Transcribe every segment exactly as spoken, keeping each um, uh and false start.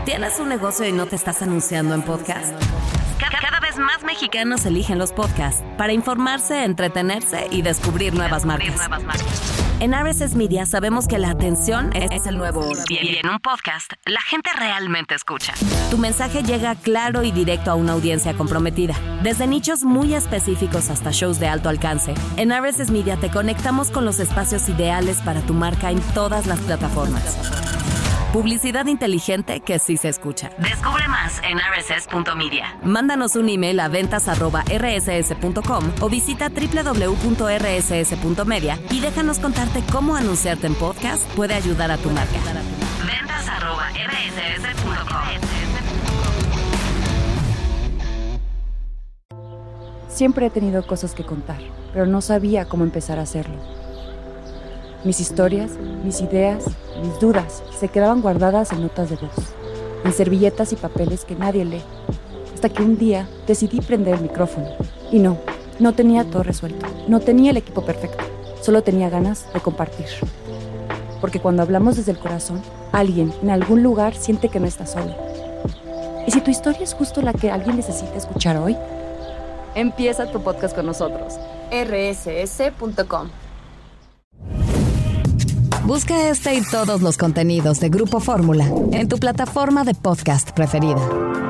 ¿Tienes un negocio y no te estás anunciando en podcast? Cada vez más mexicanos eligen los podcasts para informarse, entretenerse y descubrir nuevas marcas. En R S S Media sabemos que la atención es el nuevo oro. Y en un podcast, la gente realmente escucha. Tu mensaje llega claro y directo a una audiencia comprometida. Desde nichos muy específicos hasta shows de alto alcance, en R S S Media te conectamos con los espacios ideales para tu marca en todas las plataformas. Publicidad inteligente que sí se escucha. Descubre más en r s s punto media. Mándanos un email a ventas arroba r s s punto com o visita doble u doble u doble u punto r s s punto media y déjanos contarte cómo anunciarte en podcast puede ayudar a tu marca. ventas arroba r s s punto com. Siempre he tenido cosas que contar, pero no sabía cómo empezar a hacerlo. Mis historias, mis ideas, mis dudas se quedaban guardadas en notas de voz, en servilletas y papeles que nadie lee, hasta que un día decidí prender el micrófono. Y no, no tenía todo resuelto, no tenía el equipo perfecto, solo tenía ganas de compartir. Porque cuando hablamos desde el corazón, alguien en algún lugar siente que no está solo. ¿Y si tu historia es justo la que alguien necesita escuchar hoy? Empieza tu podcast con nosotros. r s s punto com. Busca este y todos los contenidos de Grupo Fórmula en tu plataforma de podcast preferida.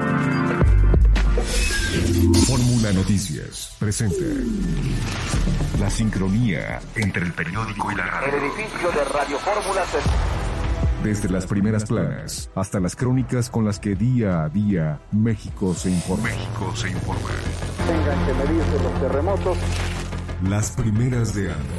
Fórmula Noticias presenta la sincronía entre el periódico y la radio. El edificio de Radio Fórmula se... Desde las primeras planas hasta las crónicas con las que día a día México se informa. México se informa. Tengan que medirse los terremotos. Las primeras de Anda.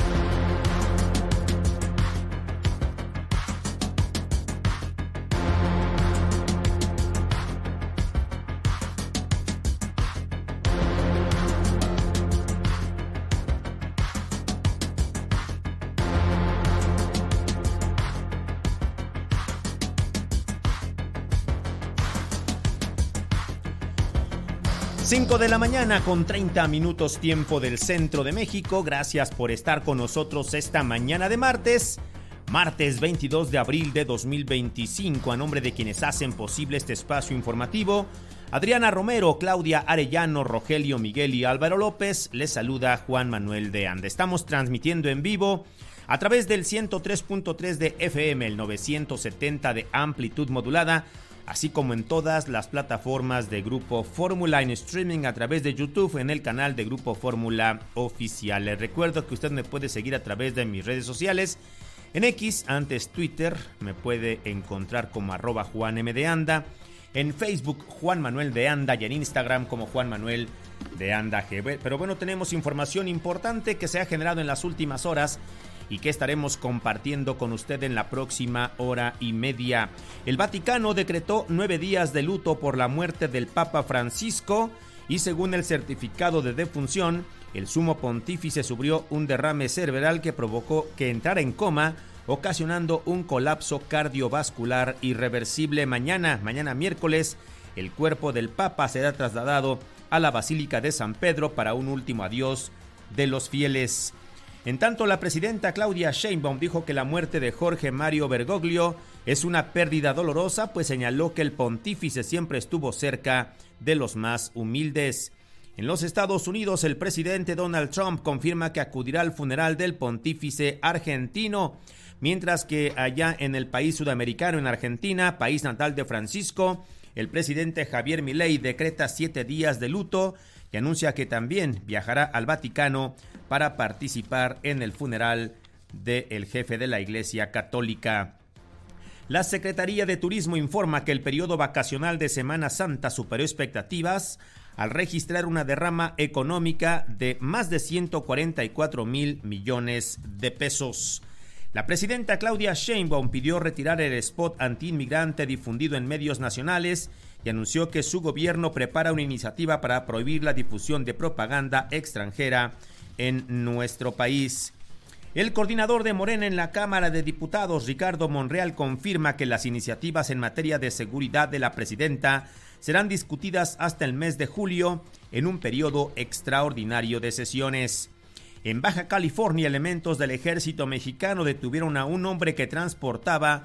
cinco de la mañana con treinta minutos tiempo del centro de México. Gracias por estar con nosotros esta mañana de martes. Martes veintidós de abril de dos mil veinticinco. A nombre de quienes hacen posible este espacio informativo, Adriana Romero, Claudia Arellano, Rogelio Miguel y Álvaro López, les saluda Juan Manuel de Anda. Estamos transmitiendo en vivo a través del ciento tres punto tres de F M, el novecientos setenta de amplitud modulada, así como en todas las plataformas de Grupo Fórmula en streaming a través de YouTube en el canal de Grupo Fórmula Oficial. Les recuerdo que usted me puede seguir a través de mis redes sociales. En X, antes Twitter, me puede encontrar como arroba Juan M de Anda. En Facebook, Juan Manuel de Anda, y en Instagram como Juan Manuel de Anda G B. Pero bueno, tenemos información importante que se ha generado en las últimas horas y que estaremos compartiendo con usted en la próxima hora y media. El Vaticano decretó nueve días de luto por la muerte del Papa Francisco y según el certificado de defunción, el sumo pontífice sufrió un derrame cerebral que provocó que entrara en coma, ocasionando un colapso cardiovascular irreversible. Mañana, mañana miércoles, el cuerpo del Papa será trasladado a la Basílica de San Pedro para un último adiós de los fieles. En tanto, la presidenta Claudia Sheinbaum dijo que la muerte de Jorge Mario Bergoglio es una pérdida dolorosa, pues señaló que el pontífice siempre estuvo cerca de los más humildes. En los Estados Unidos, el presidente Donald Trump confirma que acudirá al funeral del pontífice argentino, mientras que allá en el país sudamericano, en Argentina, país natal de Francisco, el presidente Javier Milei decreta siete días de luto y anuncia que también viajará al Vaticano para participar en el funeral del jefe de la Iglesia Católica. La Secretaría de Turismo informa que el periodo vacacional de Semana Santa superó expectativas al registrar una derrama económica de más de ciento cuarenta y cuatro mil millones de pesos. La presidenta Claudia Sheinbaum pidió retirar el spot antiinmigrante difundido en medios nacionales y anunció que su gobierno prepara una iniciativa para prohibir la difusión de propaganda extranjera en nuestro país. El coordinador de Morena en la Cámara de Diputados, Ricardo Monreal, confirma que las iniciativas en materia de seguridad de la presidenta serán discutidas hasta el mes de julio en un periodo extraordinario de sesiones. En Baja California, elementos del ejército mexicano detuvieron a un hombre que transportaba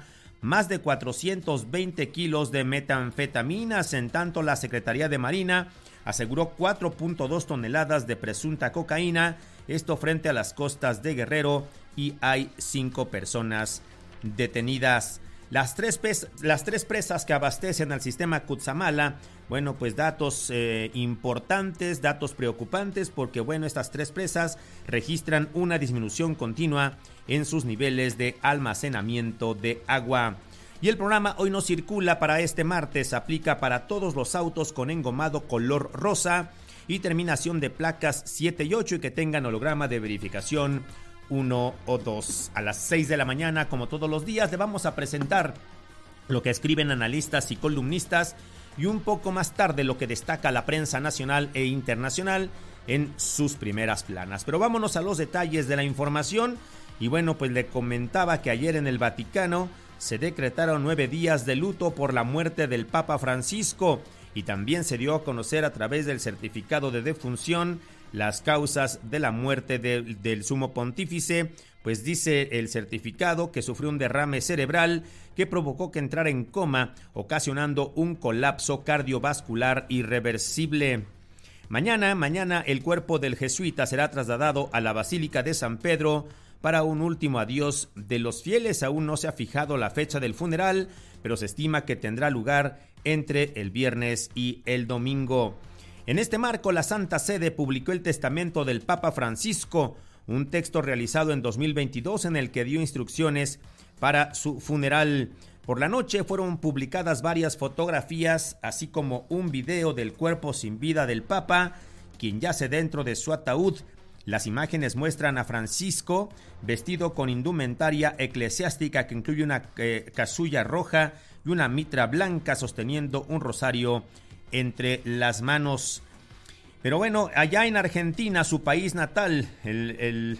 más de cuatrocientos veinte kilos de metanfetaminas. En tanto, la Secretaría de Marina aseguró cuatro punto dos toneladas de presunta cocaína, esto frente a las costas de Guerrero, y hay cinco personas detenidas. Las tres, pes- las tres presas que abastecen al sistema Cutzamala, bueno, pues datos eh, importantes, datos preocupantes, porque bueno, estas tres presas registran una disminución continua en sus niveles de almacenamiento de agua. Y el programa Hoy No Circula para este martes aplica para todos los autos con engomado color rosa y terminación de placas siete y ocho y que tengan holograma de verificación uno o dos. A las seis de la mañana, como todos los días, le vamos a presentar lo que escriben analistas y columnistas y un poco más tarde lo que destaca la prensa nacional e internacional en sus primeras planas. Pero vámonos a los detalles de la información. Y bueno, pues le comentaba que ayer en el Vaticano se decretaron nueve días de luto por la muerte del Papa Francisco y también se dio a conocer a través del certificado de defunción las causas de la muerte de, del sumo pontífice. Pues dice el certificado que sufrió un derrame cerebral que provocó que entrara en coma, ocasionando un colapso cardiovascular irreversible. Mañana, mañana el cuerpo del jesuita será trasladado a la Basílica de San Pedro para un último adiós de los fieles. Aún no se ha fijado la fecha del funeral, pero se estima que tendrá lugar entre el viernes y el domingo. En este marco, la Santa Sede publicó el testamento del Papa Francisco, un texto realizado en dos mil veintidós en el que dio instrucciones para su funeral. Por la noche fueron publicadas varias fotografías, así como un video del cuerpo sin vida del Papa, quien yace dentro de su ataúd. Las imágenes muestran a Francisco vestido con indumentaria eclesiástica que incluye una eh, casulla roja y una mitra blanca, sosteniendo un rosario entre las manos. Pero bueno, allá en Argentina, su país natal, el, el,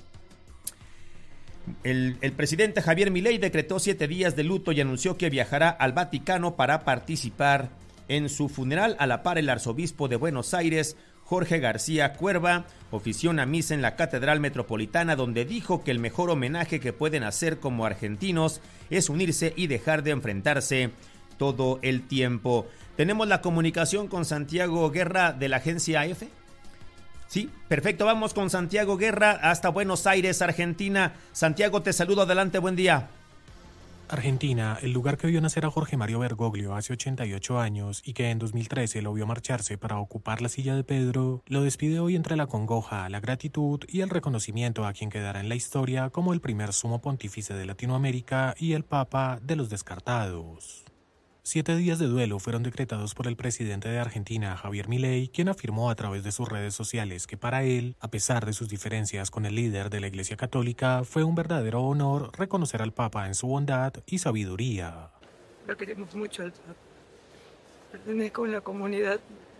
el, el presidente Javier Milei decretó siete días de luto y anunció que viajará al Vaticano para participar en su funeral. A la par, el arzobispo de Buenos Aires, Jorge García Cuerva, ofició una misa en la Catedral Metropolitana, donde dijo que el mejor homenaje que pueden hacer como argentinos es unirse y dejar de enfrentarse todo el tiempo. Tenemos la comunicación con Santiago Guerra de la agencia F. Sí, perfecto, vamos con Santiago Guerra hasta Buenos Aires, Argentina. Santiago, te saludo, adelante, buen día. Argentina, el lugar que vio nacer a Jorge Mario Bergoglio hace ochenta y ocho años y que en dos mil trece lo vio marcharse para ocupar la silla de Pedro, lo despide hoy entre la congoja, la gratitud y el reconocimiento a quien quedará en la historia como el primer sumo pontífice de Latinoamérica y el papa de los descartados. Siete días de duelo fueron decretados por el presidente de Argentina, Javier Milei, quien afirmó a través de sus redes sociales que para él, a pesar de sus diferencias con el líder de la Iglesia Católica, fue un verdadero honor reconocer al Papa en su bondad y sabiduría. Lo queremos mucho al Papa. Pertenezco a una comunidad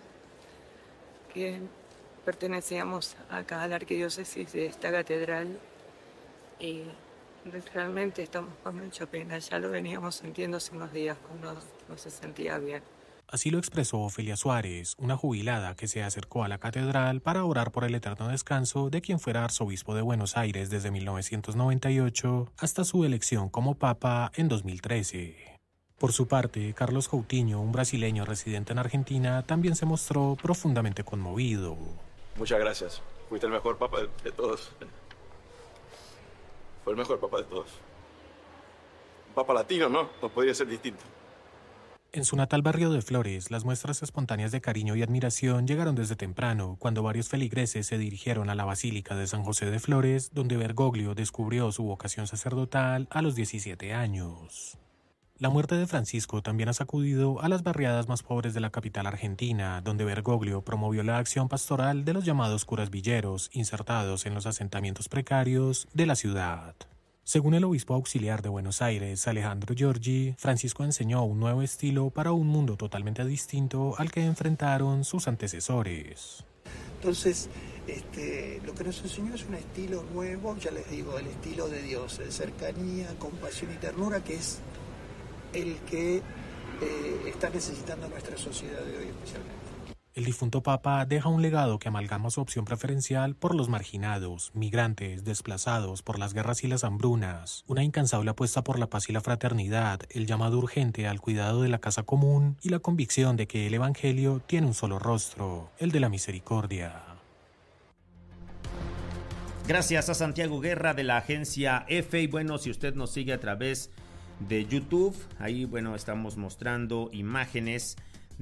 que pertenecíamos acá a la arquidiócesis de esta catedral y realmente estamos con mucha pena, ya lo veníamos sintiendo hace unos días cuando no se sentía bien. Así lo expresó Ofelia Suárez, una jubilada que se acercó a la catedral para orar por el eterno descanso de quien fuera arzobispo de Buenos Aires desde mil novecientos noventa y ocho hasta su elección como papa en dos mil trece. Por su parte, Carlos Coutinho, un brasileño residente en Argentina, también se mostró profundamente conmovido. Muchas gracias, fuiste el mejor papa de todos. Fue el mejor papa de todos. Un papa latino, ¿no? No podría ser distinto. En su natal barrio de Flores, las muestras espontáneas de cariño y admiración llegaron desde temprano, cuando varios feligreses se dirigieron a la Basílica de San José de Flores, donde Bergoglio descubrió su vocación sacerdotal a los diecisiete años. La muerte de Francisco también ha sacudido a las barriadas más pobres de la capital argentina, donde Bergoglio promovió la acción pastoral de los llamados curas villeros, insertados en los asentamientos precarios de la ciudad. Según el obispo auxiliar de Buenos Aires, Alejandro Giorgi, Francisco enseñó un nuevo estilo para un mundo totalmente distinto al que enfrentaron sus antecesores. Entonces, este, lo que nos enseñó es un estilo nuevo, ya les digo, el estilo de Dios, de cercanía, compasión y ternura, que es el que eh, está necesitando nuestra sociedad de hoy especialmente. El difunto Papa deja un legado que amalgama su opción preferencial por los marginados, migrantes, desplazados por las guerras y las hambrunas, una incansable apuesta por la paz y la fraternidad, el llamado urgente al cuidado de la casa común y la convicción de que el Evangelio tiene un solo rostro, el de la misericordia. Gracias a Santiago Guerra de la agencia EFE. Y bueno, si usted nos sigue a través de YouTube, ahí bueno, estamos mostrando imágenes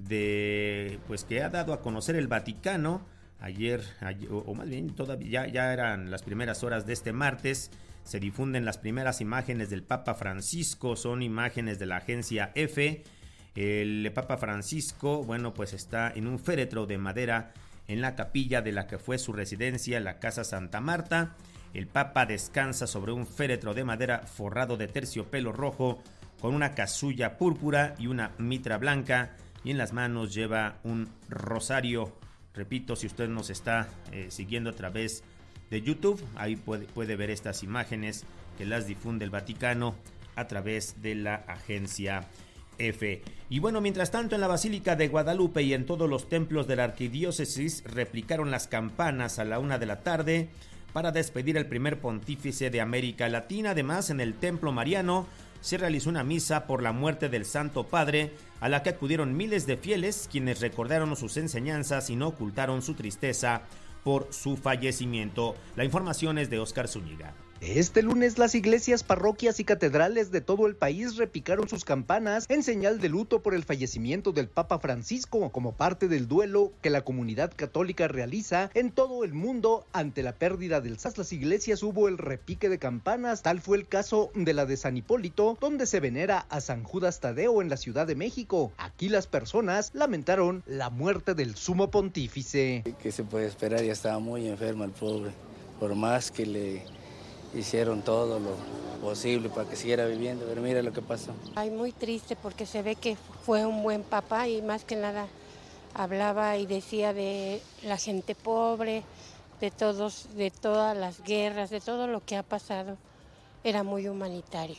de pues que ha dado a conocer el Vaticano ayer, ayer o más bien todavía ya, ya eran las primeras horas de este martes. Se difunden las primeras imágenes del Papa Francisco, son imágenes de la agencia EFE. El Papa Francisco, bueno, pues está en un féretro de madera en la capilla de la que fue su residencia, la Casa Santa Marta. El Papa descansa sobre un féretro de madera forrado de terciopelo rojo con una casulla púrpura y una mitra blanca, y en las manos lleva un rosario. Repito, si usted nos está eh, siguiendo a través de YouTube, ahí puede, puede ver estas imágenes que las difunde el Vaticano a través de la agencia EFE. Y bueno, mientras tanto, en la Basílica de Guadalupe y en todos los templos de la arquidiócesis replicaron las campanas a la una de la tarde para despedir al primer pontífice de América Latina. Además, en el Templo Mariano se realizó una misa por la muerte del Santo Padre, a la que acudieron miles de fieles, quienes recordaron sus enseñanzas y no ocultaron su tristeza por su fallecimiento. La información es de Óscar Zúñiga. Este lunes las iglesias, parroquias y catedrales de todo el país repicaron sus campanas en señal de luto por el fallecimiento del Papa Francisco, como parte del duelo que la comunidad católica realiza en todo el mundo ante la pérdida del santo. Las iglesias hubo el repique de campanas, tal fue el caso de la de San Hipólito, donde se venera a San Judas Tadeo en la Ciudad de México. Aquí las personas lamentaron la muerte del sumo pontífice. ¿Qué se puede esperar? Ya estaba muy enfermo el pobre, por más que le hicieron todo lo posible para que siguiera viviendo, pero mira lo que pasó. Ay, muy triste porque se ve que fue un buen papá y más que nada hablaba y decía de la gente pobre, de todos, de todas las guerras, de todo lo que ha pasado. Era muy humanitario.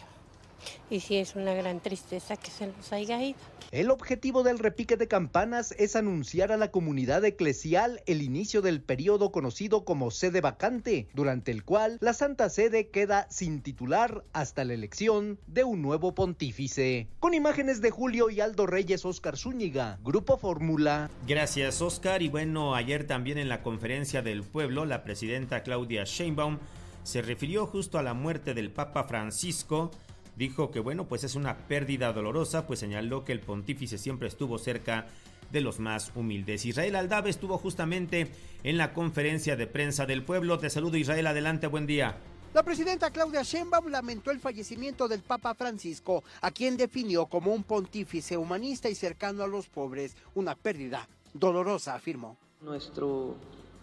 Y sí es una gran tristeza que se nos haya ido. El objetivo del repique de campanas es anunciar a la comunidad eclesial el inicio del periodo conocido como sede vacante, durante el cual la Santa Sede queda sin titular hasta la elección de un nuevo pontífice. Con imágenes de Julio y Aldo Reyes, Óscar Zúñiga, Grupo Fórmula. Gracias, Óscar. Y bueno, ayer también en la conferencia del pueblo, la presidenta Claudia Sheinbaum se refirió justo a la muerte del Papa Francisco. Dijo que bueno, pues es una pérdida dolorosa, pues señaló que el pontífice siempre estuvo cerca de los más humildes. Israel Aldave estuvo justamente en la conferencia de prensa del pueblo. Te saludo, Israel, adelante, buen día. La presidenta Claudia Sheinbaum lamentó el fallecimiento del Papa Francisco, a quien definió como un pontífice humanista y cercano a los pobres. Una pérdida dolorosa, afirmó. Nuestro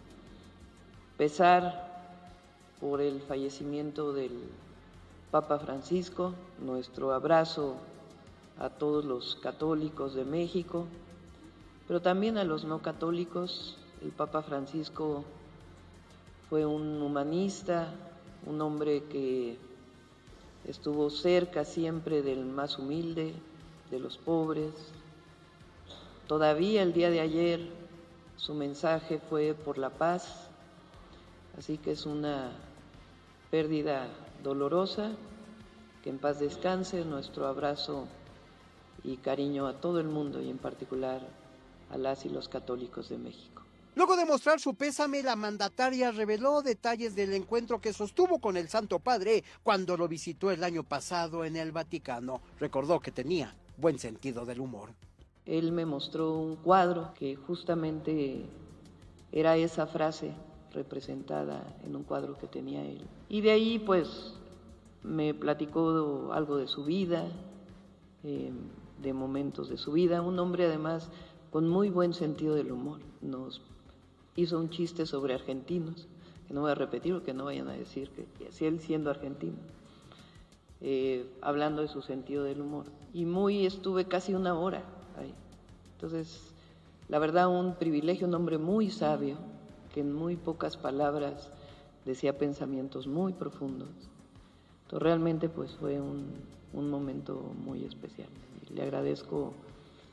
pesar por el fallecimiento del Papa Francisco, nuestro abrazo a todos los católicos de México, pero también a los no católicos. El Papa Francisco fue un humanista, un hombre que estuvo cerca siempre del más humilde, de los pobres. Todavía el día de ayer su mensaje fue por la paz, así que es una pérdida dolorosa, que en paz descanse. Nuestro abrazo y cariño a todo el mundo y en particular a las y los católicos de México. Luego de mostrar su pésame, la mandataria reveló detalles del encuentro que sostuvo con el Santo Padre cuando lo visitó el año pasado en el Vaticano. Recordó que tenía buen sentido del humor. Él me mostró un cuadro que justamente era esa frase representada en un cuadro que tenía él. Y de ahí pues me platicó algo de su vida, eh, de momentos de su vida. Un hombre además con muy buen sentido del humor. Nos hizo un chiste sobre argentinos, que no voy a repetir porque no vayan a decir que, que si él siendo argentino, eh, hablando de su sentido del humor. Y muy estuve casi una hora ahí. Entonces, la verdad, un privilegio, un hombre muy sabio, que en muy pocas palabras decía pensamientos muy profundos. Entonces, realmente pues fue un, un momento muy especial. Le agradezco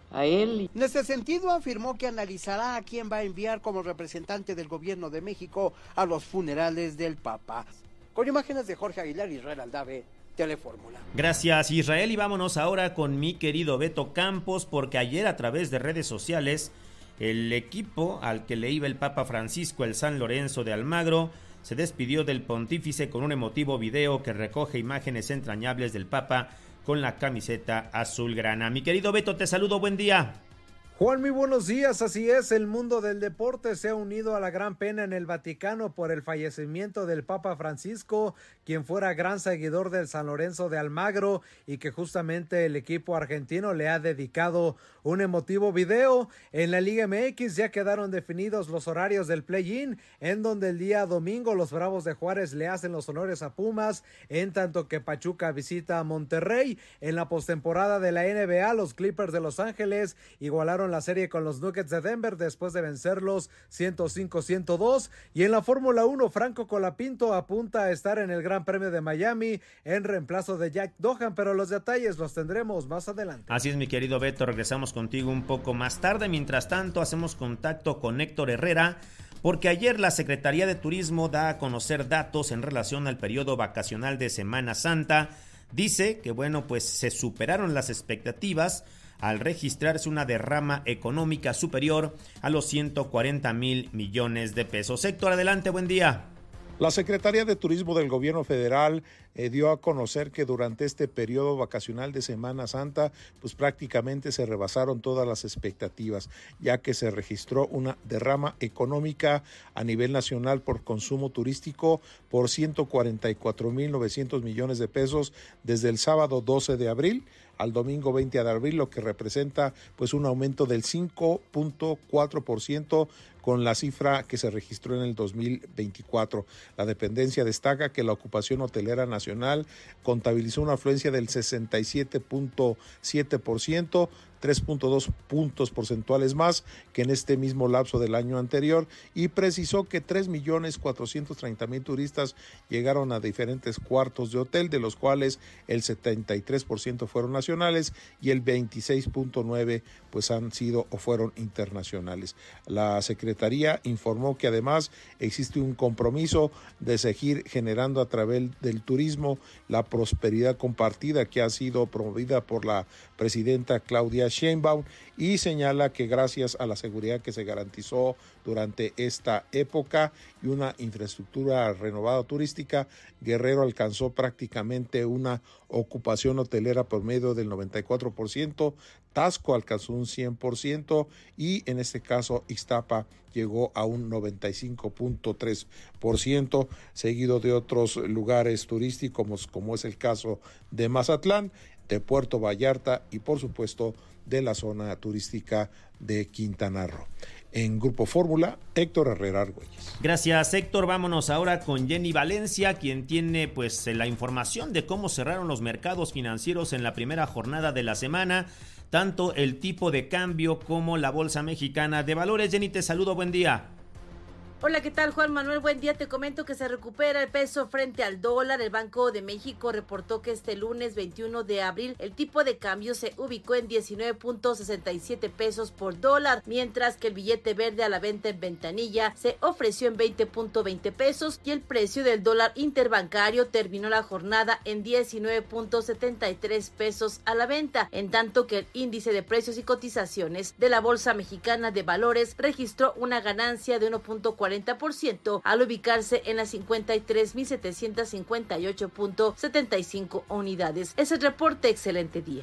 a él. En este sentido, afirmó que analizará a quién va a enviar como representante del gobierno de México a los funerales del Papa. Con imágenes de Jorge Aguilar, Israel Aldave, Telefórmula. Gracias, Israel, y vámonos ahora con mi querido Beto Campos, porque ayer a través de redes sociales el equipo al que le iba el Papa Francisco, el San Lorenzo de Almagro, se despidió del pontífice con un emotivo video que recoge imágenes entrañables del Papa con la camiseta azulgrana. Mi querido Beto, te saludo, buen día. Juan, muy buenos días. Así es, el mundo del deporte se ha unido a la gran pena en el Vaticano por el fallecimiento del Papa Francisco, quien fuera gran seguidor del San Lorenzo de Almagro y que justamente el equipo argentino le ha dedicado un emotivo video. En la Liga M X ya quedaron definidos los horarios del play-in, en donde el día domingo los Bravos de Juárez le hacen los honores a Pumas, en tanto que Pachuca visita a Monterrey. En la postemporada de la N B A, los Clippers de Los Ángeles igualaron la serie con los Nuggets de Denver después de vencerlos ciento cinco a ciento dos, y en la Fórmula uno Franco Colapinto apunta a estar en el Gran Premio de Miami en reemplazo de Jack Dohan, pero los detalles los tendremos más adelante. Así es, mi querido Beto, regresamos contigo un poco más tarde. Mientras tanto, hacemos contacto con Héctor Herrera, porque ayer la Secretaría de Turismo da a conocer datos en relación al periodo vacacional de Semana Santa. Dice que bueno, pues se superaron las expectativas al registrarse una derrama económica superior a los ciento cuarenta mil millones de pesos. Héctor, adelante, buen día. La Secretaría de Turismo del Gobierno Federal eh, dio a conocer que durante este periodo vacacional de Semana Santa, pues prácticamente se rebasaron todas las expectativas, ya que se registró una derrama económica a nivel nacional por consumo turístico por ciento cuarenta y cuatro mil novecientos millones de pesos desde el sábado doce de abril al domingo veinte de abril, lo que representa pues un aumento del cinco punto cuatro por ciento con la cifra que se registró en el dos mil veinticuatro. La dependencia destaca que la ocupación hotelera nacional contabilizó una afluencia del sesenta y siete punto siete por ciento, tres punto dos puntos porcentuales más que en este mismo lapso del año anterior, y precisó que tres millones cuatrocientos treinta mil turistas llegaron a diferentes cuartos de hotel, de los cuales el setenta y tres por ciento fueron nacionales y el veintiséis punto nueve por ciento pues han sido o fueron internacionales. La Secretaría informó que además existe un compromiso de seguir generando a través del turismo la prosperidad compartida que ha sido promovida por la presidenta Claudia Sheinbaum, y señala que gracias a la seguridad que se garantizó durante esta época y una infraestructura renovada turística, Guerrero alcanzó prácticamente una ocupación hotelera por medio del noventa y cuatro por ciento, Taxco alcanzó un cien por ciento y en este caso Ixtapa llegó a un noventa y cinco punto tres por ciento, seguido de otros lugares turísticos como es el caso de Mazatlán, de Puerto Vallarta y por supuesto de la zona turística de Quintana Roo. En Grupo Fórmula, Héctor Herrera Argüelles. Gracias, Héctor. Vámonos ahora con Jenny Valencia, quien tiene pues la información de cómo cerraron los mercados financieros en la primera jornada de la semana, tanto el tipo de cambio como la Bolsa Mexicana de Valores. Jenny, te saludo, buen día. Hola, ¿qué tal, Juan Manuel? Buen día. Te comento que se recupera el peso frente al dólar. El Banco de México reportó que este lunes veintiuno de abril el tipo de cambio se ubicó en diecinueve punto sesenta y siete pesos por dólar, mientras que el billete verde a la venta en ventanilla se ofreció en veinte punto veinte pesos y el precio del dólar interbancario terminó la jornada en diecinueve punto setenta y tres pesos a la venta, en tanto que el índice de precios y cotizaciones de la Bolsa Mexicana de Valores registró una ganancia de uno punto cuarenta por ciento al ubicarse en las cincuenta y tres mil setecientos cincuenta y ocho punto setenta y cinco unidades. Es el reporte. Excelente día.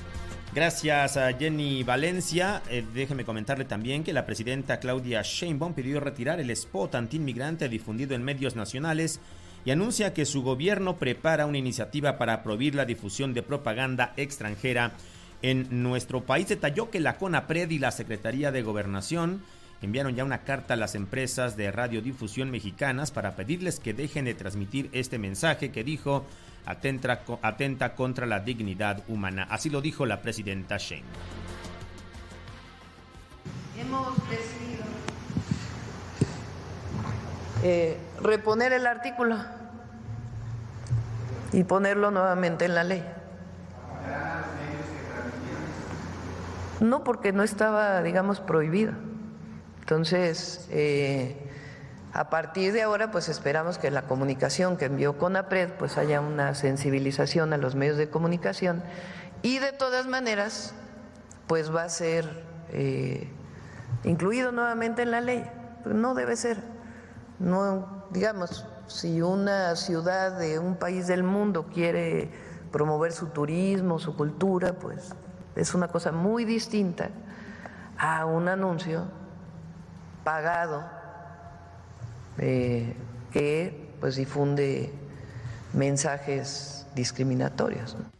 Gracias a Jenny Valencia. Eh, déjeme comentarle también que la presidenta Claudia Sheinbaum pidió retirar el spot antiinmigrante difundido en medios nacionales y anuncia que su gobierno prepara una iniciativa para prohibir la difusión de propaganda extranjera en nuestro país. Detalló que la CONAPRED y la Secretaría de Gobernación enviaron ya una carta a las empresas de radiodifusión mexicanas para pedirles que dejen de transmitir este mensaje que dijo atenta, atenta contra la dignidad humana. Así lo dijo la presidenta Sheinbaum. Hemos decidido eh, reponer el artículo y ponerlo nuevamente en la ley. No, porque no estaba, digamos, prohibido. Entonces, eh, a partir de ahora, pues esperamos que la comunicación que envió CONAPRED, pues haya una sensibilización a los medios de comunicación y de todas maneras, pues va a ser eh, incluido nuevamente en la ley. No debe ser. No, digamos, si una ciudad de un país del mundo quiere promover su turismo, su cultura, pues es una cosa muy distinta a un anuncio pagado eh, que pues difunde mensajes discriminatorios, ¿no?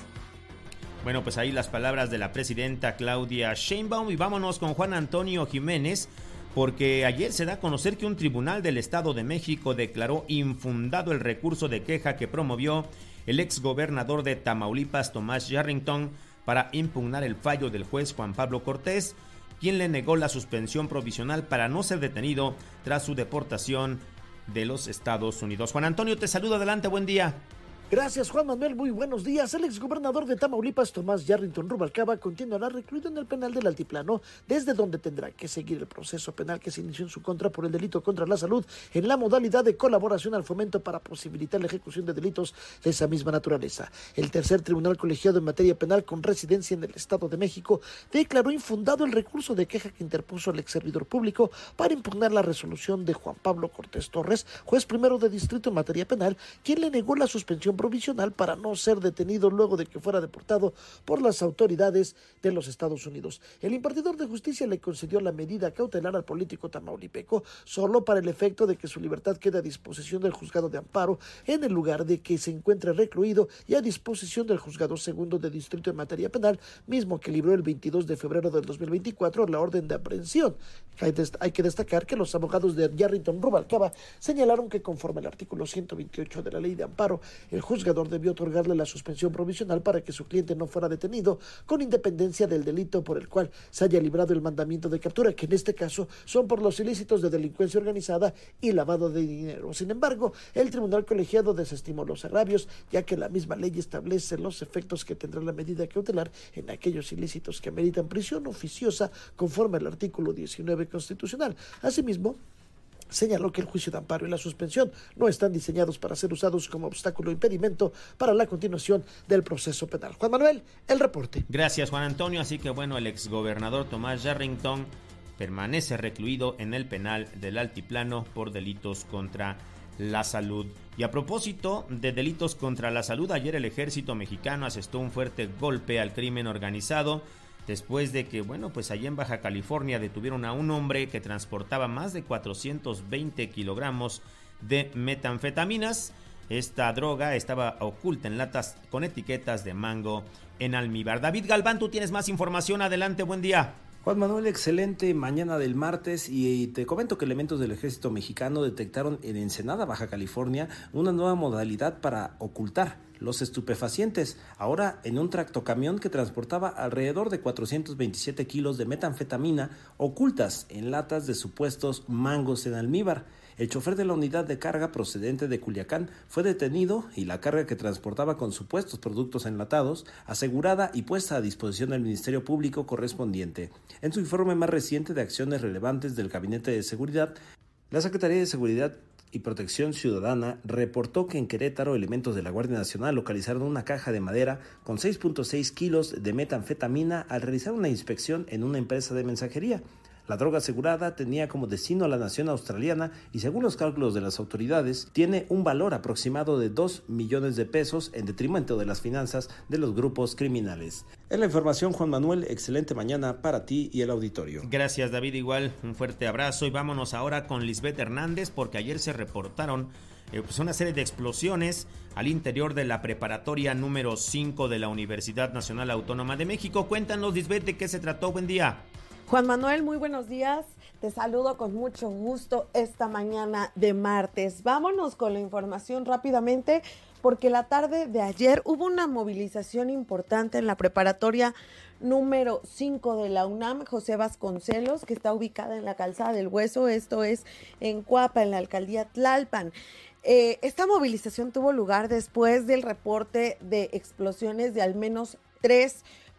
Bueno, pues ahí las palabras de la presidenta Claudia Sheinbaum, y vámonos con Juan Antonio Jiménez, porque ayer se da a conocer que un tribunal del Estado de México declaró infundado el recurso de queja que promovió el exgobernador de Tamaulipas, Tomás Yarrington, para impugnar el fallo del juez Juan Pablo Cortés, quien le negó la suspensión provisional para no ser detenido tras su deportación de los Estados Unidos. Juan Antonio, te saludo, adelante, buen día. Gracias, Juan Manuel, muy buenos días. El exgobernador de Tamaulipas, Tomás Yarrington Rubalcaba, continuará recluido en el penal del Altiplano, desde donde tendrá que seguir el proceso penal que se inició en su contra por el delito contra la salud en la modalidad de colaboración al fomento para posibilitar la ejecución de delitos de esa misma naturaleza. El tercer tribunal colegiado en materia penal con residencia en el Estado de México declaró infundado el recurso de queja que interpuso el ex servidor público para impugnar la resolución de Juan Pablo Cortés Torres, juez primero de distrito en materia penal, quien le negó la suspensión provisional para no ser detenido luego de que fuera deportado por las autoridades de los Estados Unidos. El impartidor de justicia le concedió la medida cautelar al político tamaulipeco solo para el efecto de que su libertad quede a disposición del juzgado de amparo en el lugar de que se encuentre recluido y a disposición del juzgado segundo de distrito en materia penal, mismo que libró el veintidós de febrero del dos mil veinticuatro la orden de aprehensión. Hay que destacar que los abogados de Yarrington Rubalcaba señalaron que conforme al artículo ciento veintiocho de la ley de amparo, el juzgador debió otorgarle la suspensión provisional para que su cliente no fuera detenido, con independencia del delito por el cual se haya librado el mandamiento de captura, que en este caso son por los ilícitos de delincuencia organizada y lavado de dinero. Sin embargo, el tribunal colegiado desestimó los agravios, ya que la misma ley establece los efectos que tendrá la medida cautelar en aquellos ilícitos que meritan prisión oficiosa conforme al artículo diecinueve constitucional. Asimismo, señaló que el juicio de amparo y la suspensión no están diseñados para ser usados como obstáculo o impedimento para la continuación del proceso penal. Juan Manuel, el reporte. Gracias, Juan Antonio. Así que bueno, el exgobernador Tomás Yarrington permanece recluido en el penal del Altiplano por delitos contra la salud. Y a propósito de delitos contra la salud, ayer el ejército mexicano asestó un fuerte golpe al crimen organizado, después de que, bueno, pues allá en Baja California detuvieron a un hombre que transportaba más de cuatrocientos veinte kilogramos de metanfetaminas. Esta droga estaba oculta en latas con etiquetas de mango en almíbar. David Galván, tú tienes más información, adelante, buen día. Juan Manuel, excelente mañana del martes, y te comento que elementos del ejército mexicano detectaron en Ensenada, Baja California, una nueva modalidad para ocultar los estupefacientes, ahora en un tractocamión que transportaba alrededor de cuatrocientos veintisiete kilos de metanfetamina ocultas en latas de supuestos mangos en almíbar. El chofer de la unidad de carga procedente de Culiacán fue detenido y la carga que transportaba con supuestos productos enlatados asegurada y puesta a disposición del Ministerio Público correspondiente. En su informe más reciente de acciones relevantes del Gabinete de Seguridad, la Secretaría de Seguridad y Protección Ciudadana reportó que en Querétaro elementos de la Guardia Nacional localizaron una caja de madera con seis punto seis kilos de metanfetamina al realizar una inspección en una empresa de mensajería. La droga asegurada tenía como destino a la nación australiana y, según los cálculos de las autoridades, tiene un valor aproximado de dos millones de pesos en detrimento de las finanzas de los grupos criminales. En la información, Juan Manuel, excelente mañana para ti y el auditorio. Gracias, David, igual un fuerte abrazo, y vámonos ahora con Lisbeth Hernández, porque ayer se reportaron eh, pues una serie de explosiones al interior de la preparatoria número cinco de la Universidad Nacional Autónoma de México. Cuéntanos, Lisbeth, ¿de qué se trató? Buen día. Juan Manuel, muy buenos días. Te saludo con mucho gusto esta mañana de martes. Vámonos con la información rápidamente, porque la tarde de ayer hubo una movilización importante en la preparatoria número cinco de la UNAM, José Vasconcelos, que está ubicada en la Calzada del Hueso, esto es en Cuapa, en la alcaldía Tlalpan. Eh, esta movilización tuvo lugar después del reporte de explosiones de al menos tres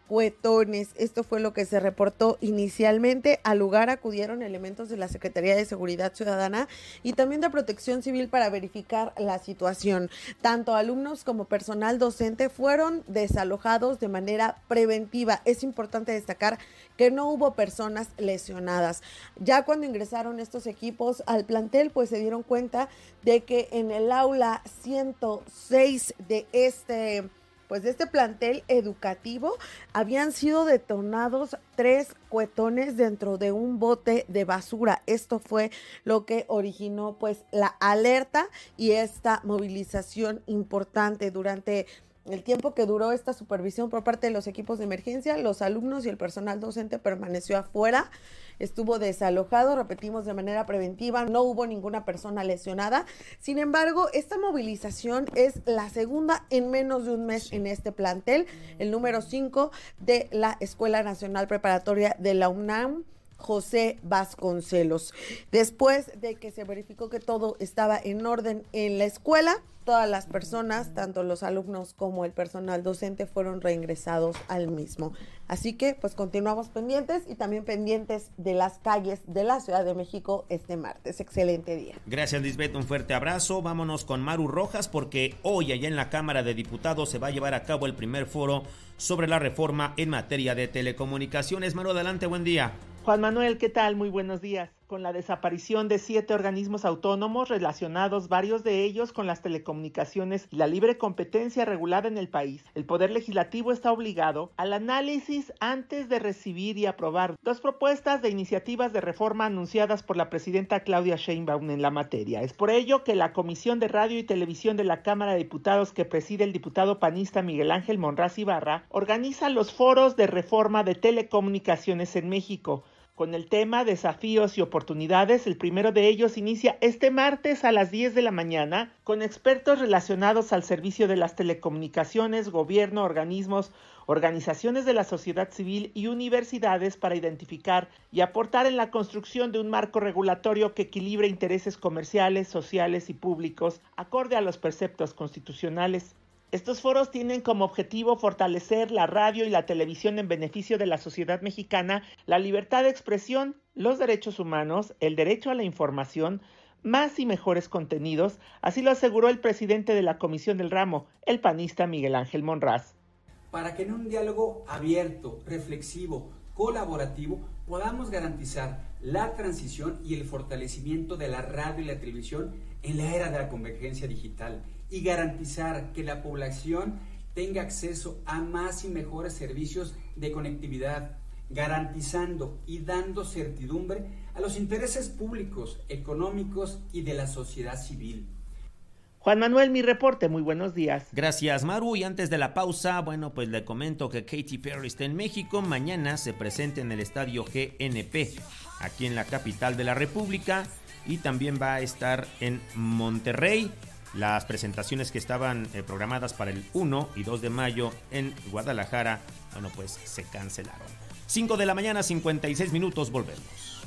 cuetones. Esto fue lo que se reportó inicialmente. Al lugar acudieron elementos de la Secretaría de Seguridad Ciudadana y también de Protección Civil para verificar la situación. Tanto alumnos como personal docente fueron desalojados de manera preventiva. Es importante destacar que no hubo personas lesionadas. Ya cuando ingresaron estos equipos al plantel, pues se dieron cuenta de que en el aula ciento seis de este pues de este plantel educativo habían sido detonados tres cuetones dentro de un bote de basura. Esto fue lo que originó pues la alerta y esta movilización importante durante el tiempo que duró esta supervisión por parte de los equipos de emergencia. Los alumnos y el personal docente permaneció afuera, estuvo desalojado, repetimos, de manera preventiva, no hubo ninguna persona lesionada. Sin embargo, esta movilización es la segunda en menos de un mes en este plantel, el número cinco de la Escuela Nacional Preparatoria de la UNAM, José Vasconcelos. Después de que se verificó que todo estaba en orden en la escuela, todas las personas, tanto los alumnos como el personal docente, fueron reingresados al mismo. Así que pues continuamos pendientes y también pendientes de las calles de la Ciudad de México este martes. Excelente día. Gracias, Lisbeth, un fuerte abrazo. Vámonos con Maru Rojas, porque hoy allá en la Cámara de Diputados se va a llevar a cabo el primer foro sobre la reforma en materia de telecomunicaciones. Maru, adelante, buen día. Juan Manuel, ¿qué tal? Muy buenos días. Con la desaparición de siete organismos autónomos relacionados, varios de ellos con las telecomunicaciones y la libre competencia regulada en el país, el Poder Legislativo está obligado al análisis antes de recibir y aprobar dos propuestas de iniciativas de reforma anunciadas por la presidenta Claudia Sheinbaum en la materia. Es por ello que la Comisión de Radio y Televisión de la Cámara de Diputados, que preside el diputado panista Miguel Ángel Monraz Ibarra, organiza los foros de reforma de telecomunicaciones en México, con el tema Desafíos y Oportunidades. El primero de ellos inicia este martes a las diez de la mañana con expertos relacionados al servicio de las telecomunicaciones, gobierno, organismos, organizaciones de la sociedad civil y universidades para identificar y aportar en la construcción de un marco regulatorio que equilibre intereses comerciales, sociales y públicos acorde a los preceptos constitucionales. Estos foros tienen como objetivo fortalecer la radio y la televisión en beneficio de la sociedad mexicana, la libertad de expresión, los derechos humanos, el derecho a la información, más y mejores contenidos, así lo aseguró el presidente de la Comisión del Ramo, el panista Miguel Ángel Monraz. Para que en un diálogo abierto, reflexivo, colaborativo, podamos garantizar la transición y el fortalecimiento de la radio y la televisión en la era de la convergencia digital, y garantizar que la población tenga acceso a más y mejores servicios de conectividad, garantizando y dando certidumbre a los intereses públicos, económicos y de la sociedad civil. Juan Manuel, mi reporte, muy buenos días. Gracias, Maru, y antes de la pausa, bueno, pues le comento que Katy Perry está en México. Mañana se presenta en el estadio G N P, aquí en la capital de la República, y también va a estar en Monterrey. Las presentaciones que estaban eh, programadas para el uno y dos de mayo en Guadalajara, bueno, pues se cancelaron. cinco de la mañana, cincuenta y seis minutos, volvemos.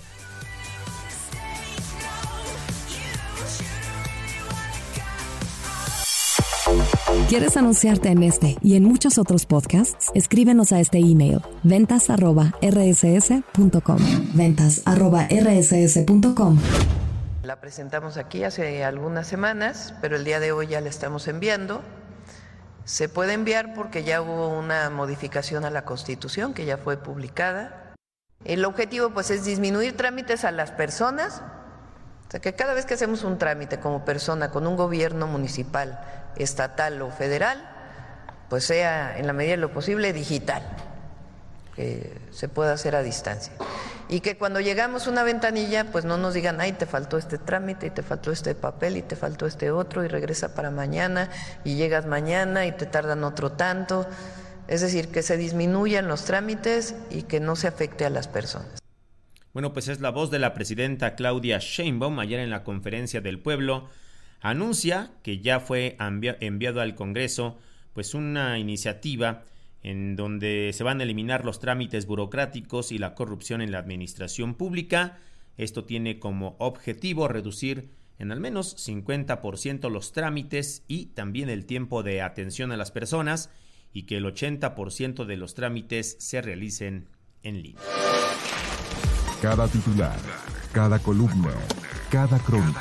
¿Quieres anunciarte en este y en muchos otros podcasts? Escríbenos a este email, ventas arroba r s s punto com. ventas arroba r s s punto com. La presentamos aquí hace algunas semanas, pero el día de hoy ya la estamos enviando. Se puede enviar porque ya hubo una modificación a la Constitución que ya fue publicada. El objetivo pues es disminuir trámites a las personas, o sea que cada vez que hacemos un trámite como persona con un gobierno municipal, estatal o federal, pues sea en la medida de lo posible digital, que se pueda hacer a distancia. Y que cuando llegamos a una ventanilla, pues no nos digan, ay, te faltó este trámite, y te faltó este papel, y te faltó este otro, y regresa para mañana, y llegas mañana, y te tardan otro tanto. Es decir, que se disminuyan los trámites y que no se afecte a las personas. Bueno, pues es la voz de la presidenta Claudia Sheinbaum. Ayer en la Conferencia del Pueblo anuncia que ya fue envi- enviado al Congreso pues una iniciativa en donde se van a eliminar los trámites burocráticos y la corrupción en la administración pública. Esto tiene como objetivo reducir en al menos cincuenta por ciento los trámites y también el tiempo de atención a las personas, y que el ochenta por ciento de los trámites se realicen en línea. Cada titular, cada columna, cada crónica.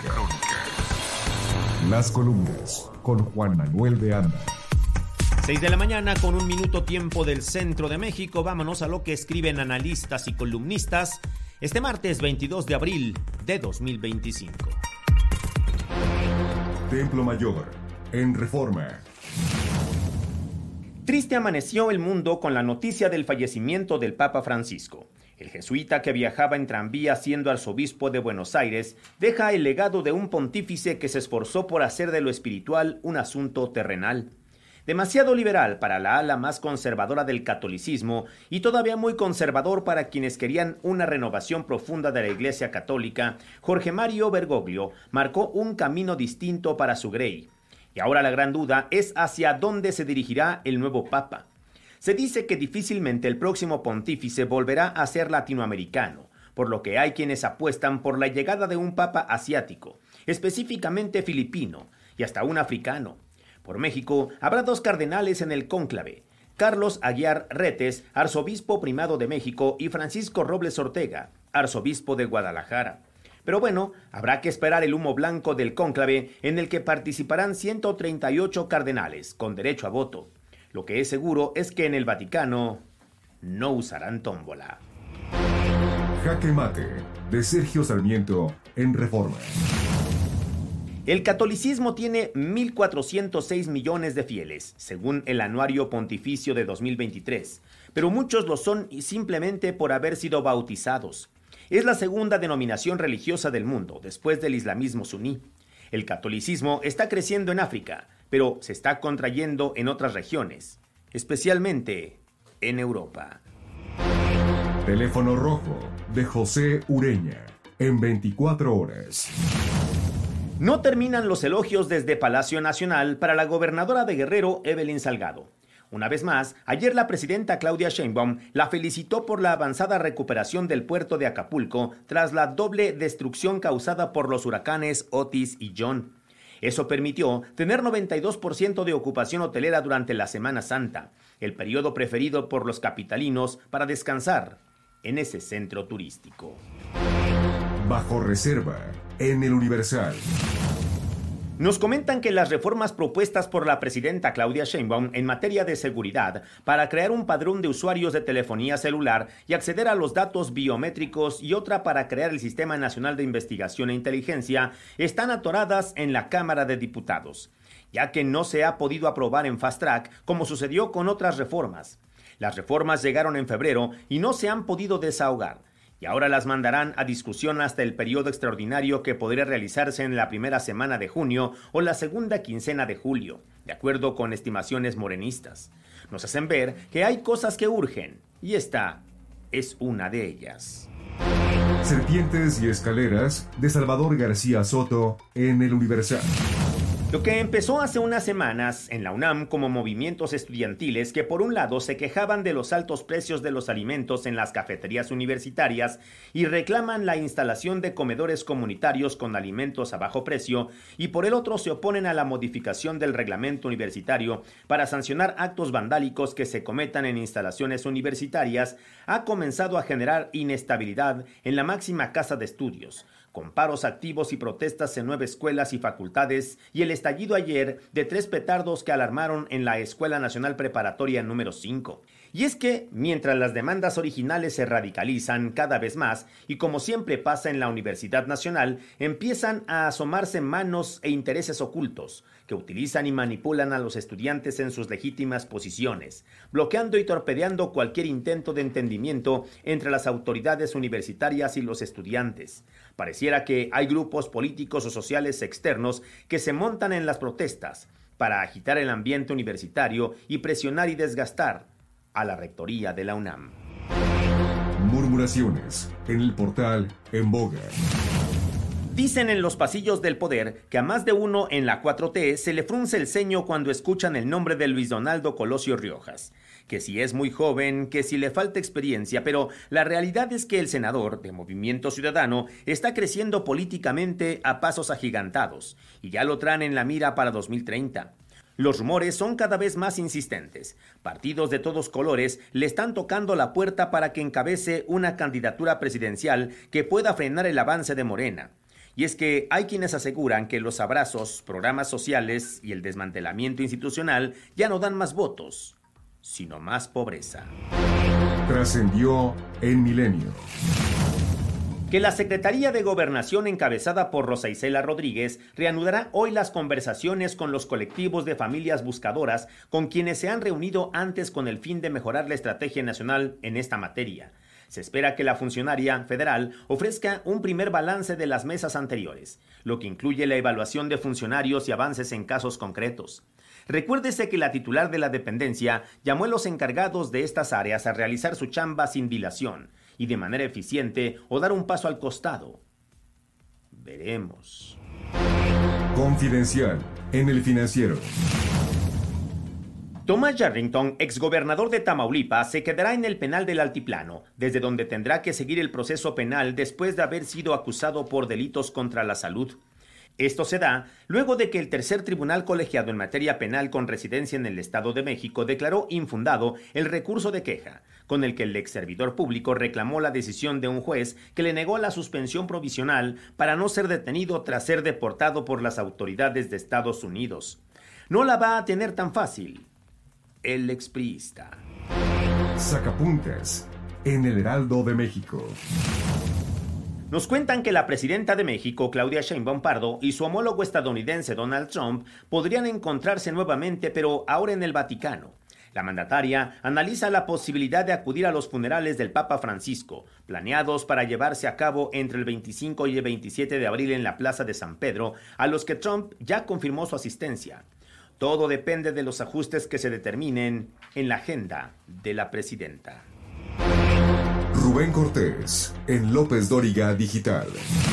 Las columnas con Juan Manuel de Anda. seis de la mañana con un minuto tiempo del centro de México. Vámonos a lo que escriben analistas y columnistas este martes veintidós de abril de dos mil veinticinco. Templo Mayor, en Reforma. Triste amaneció el mundo con la noticia del fallecimiento del Papa Francisco. El jesuita que viajaba en tranvía siendo arzobispo de Buenos Aires deja el legado de un pontífice que se esforzó por hacer de lo espiritual un asunto terrenal. Demasiado liberal para la ala más conservadora del catolicismo y todavía muy conservador para quienes querían una renovación profunda de la Iglesia Católica, Jorge Mario Bergoglio marcó un camino distinto para su grey. Y ahora la gran duda es hacia dónde se dirigirá el nuevo Papa. Se dice que difícilmente el próximo pontífice volverá a ser latinoamericano, por lo que hay quienes apuestan por la llegada de un Papa asiático, específicamente filipino y hasta un africano. Por México habrá dos cardenales en el cónclave, Carlos Aguiar Retes, arzobispo primado de México, y Francisco Robles Ortega, arzobispo de Guadalajara. Pero bueno, habrá que esperar el humo blanco del cónclave en el que participarán ciento treinta y ocho cardenales con derecho a voto. Lo que es seguro es que en el Vaticano no usarán tómbola. Jaque Mate, de Sergio Sarmiento, en Reforma. El catolicismo tiene mil cuatrocientos seis millones de fieles, según el Anuario Pontificio de dos mil veintitrés, pero muchos lo son simplemente por haber sido bautizados. Es la segunda denominación religiosa del mundo, después del islamismo suní. El catolicismo está creciendo en África, pero se está contrayendo en otras regiones, especialmente en Europa. Teléfono rojo, de José Ureña, en veinticuatro horas. No terminan los elogios desde Palacio Nacional para la gobernadora de Guerrero, Evelyn Salgado. Una vez más, ayer la presidenta Claudia Sheinbaum la felicitó por la avanzada recuperación del puerto de Acapulco tras la doble destrucción causada por los huracanes Otis y John. Eso permitió tener noventa y dos por ciento de ocupación hotelera durante la Semana Santa, el periodo preferido por los capitalinos para descansar en ese centro turístico. Bajo reserva, en el Universal. Nos comentan que las reformas propuestas por la presidenta Claudia Sheinbaum en materia de seguridad para crear un padrón de usuarios de telefonía celular y acceder a los datos biométricos y otra para crear el Sistema Nacional de Investigación e Inteligencia están atoradas en la Cámara de Diputados, ya que no se ha podido aprobar en fast track como sucedió con otras reformas. Las reformas llegaron en febrero y no se han podido desahogar. Y ahora las mandarán a discusión hasta el periodo extraordinario que podría realizarse en la primera semana de junio o la segunda quincena de julio, de acuerdo con estimaciones morenistas. Nos hacen ver que hay cosas que urgen, y esta es una de ellas. Serpientes y escaleras, de Salvador García Soto, en el Universal. Lo que empezó hace unas semanas en la UNAM como movimientos estudiantiles que por un lado se quejaban de los altos precios de los alimentos en las cafeterías universitarias y reclaman la instalación de comedores comunitarios con alimentos a bajo precio, y por el otro se oponen a la modificación del reglamento universitario para sancionar actos vandálicos que se cometan en instalaciones universitarias, ha comenzado a generar inestabilidad en la máxima casa de estudios, con paros activos y protestas en nueve escuelas y facultades, y el estallido ayer de tres petardos que alarmaron en la Escuela Nacional Preparatoria número cinco. Y es que, mientras las demandas originales se radicalizan cada vez más, y como siempre pasa en la Universidad Nacional, empiezan a asomarse manos e intereses ocultos, que utilizan y manipulan a los estudiantes en sus legítimas posiciones, bloqueando y torpedeando cualquier intento de entendimiento entre las autoridades universitarias y los estudiantes. Pareciera que hay grupos políticos o sociales externos que se montan en las protestas para agitar el ambiente universitario y presionar y desgastar a la rectoría de la UNAM. Murmuraciones en el portal En Boga. Dicen en los pasillos del poder que a más de uno en la cuatro T se le frunce el ceño cuando escuchan el nombre de Luis Donaldo Colosio Riojas, que si es muy joven, que si le falta experiencia, pero la realidad es que el senador de Movimiento Ciudadano está creciendo políticamente a pasos agigantados y ya lo traen en la mira para dos mil treinta. Los rumores son cada vez más insistentes. Partidos de todos colores le están tocando la puerta para que encabece una candidatura presidencial que pueda frenar el avance de Morena. Y es que hay quienes aseguran que los abrazos, programas sociales y el desmantelamiento institucional ya no dan más votos, sino más pobreza. Trascendió en Milenio. Que la Secretaría de Gobernación encabezada por Rosa Isela Rodríguez reanudará hoy las conversaciones con los colectivos de familias buscadoras con quienes se han reunido antes con el fin de mejorar la estrategia nacional en esta materia. Se espera que la funcionaria federal ofrezca un primer balance de las mesas anteriores, lo que incluye la evaluación de funcionarios y avances en casos concretos. Recuérdese que la titular de la dependencia llamó a los encargados de estas áreas a realizar su chamba sin dilación y de manera eficiente o dar un paso al costado. Veremos. Confidencial en El Financiero. Thomas Yarrington, exgobernador de Tamaulipas, se quedará en el penal del Altiplano, desde donde tendrá que seguir el proceso penal después de haber sido acusado por delitos contra la salud. Esto se da luego de que el tercer tribunal colegiado en materia penal con residencia en el Estado de México declaró infundado el recurso de queja, con el que el ex servidor público reclamó la decisión de un juez que le negó la suspensión provisional para no ser detenido tras ser deportado por las autoridades de Estados Unidos. No la va a tener tan fácil el expriista. Sacapuntas en el Heraldo de México. Nos cuentan que la presidenta de México, Claudia Sheinbaum Pardo, y su homólogo estadounidense Donald Trump podrían encontrarse nuevamente, pero ahora en el Vaticano. La mandataria analiza la posibilidad de acudir a los funerales del Papa Francisco, planeados para llevarse a cabo entre el veinticinco y el veintisiete de abril en la Plaza de San Pedro, a los que Trump ya confirmó su asistencia. Todo depende de los ajustes que se determinen en la agenda de la presidenta. Rubén Cortés, en López Dóriga Digital.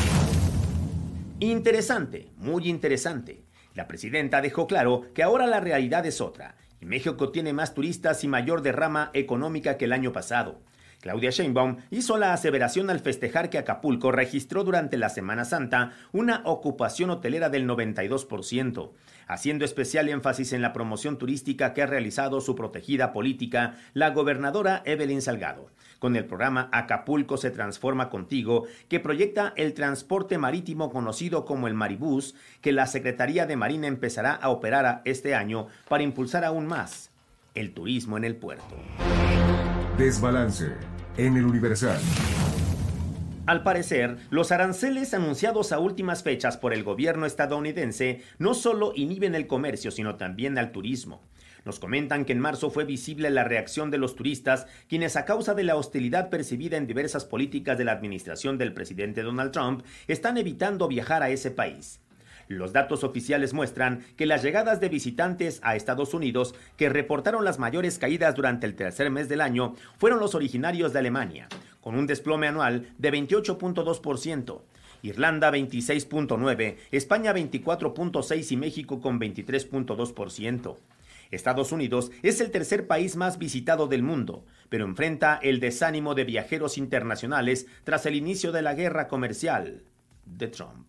Interesante, muy interesante. La presidenta dejó claro que ahora la realidad es otra, y México tiene más turistas y mayor derrama económica que el año pasado. Claudia Sheinbaum hizo la aseveración al festejar que Acapulco registró durante la Semana Santa una ocupación hotelera del noventa y dos por ciento, haciendo especial énfasis en la promoción turística que ha realizado su protegida política, la gobernadora Evelyn Salgado, con el programa Acapulco se transforma contigo, que proyecta el transporte marítimo conocido como el Maribús, que la Secretaría de Marina empezará a operar este año para impulsar aún más el turismo en el puerto. Desbalance en El Universal. Al parecer, los aranceles anunciados a últimas fechas por el gobierno estadounidense no solo inhiben el comercio, sino también al turismo. Nos comentan que en marzo fue visible la reacción de los turistas, quienes a causa de la hostilidad percibida en diversas políticas de la administración del presidente Donald Trump, están evitando viajar a ese país. Los datos oficiales muestran que las llegadas de visitantes a Estados Unidos, que reportaron las mayores caídas durante el tercer mes del año, fueron los originarios de Alemania, con un desplome anual de veintiocho punto dos por ciento. Irlanda veintiséis punto nueve por ciento, España veinticuatro punto seis por ciento y México con veintitrés punto dos por ciento. Estados Unidos es el tercer país más visitado del mundo, pero enfrenta el desánimo de viajeros internacionales tras el inicio de la guerra comercial de Trump.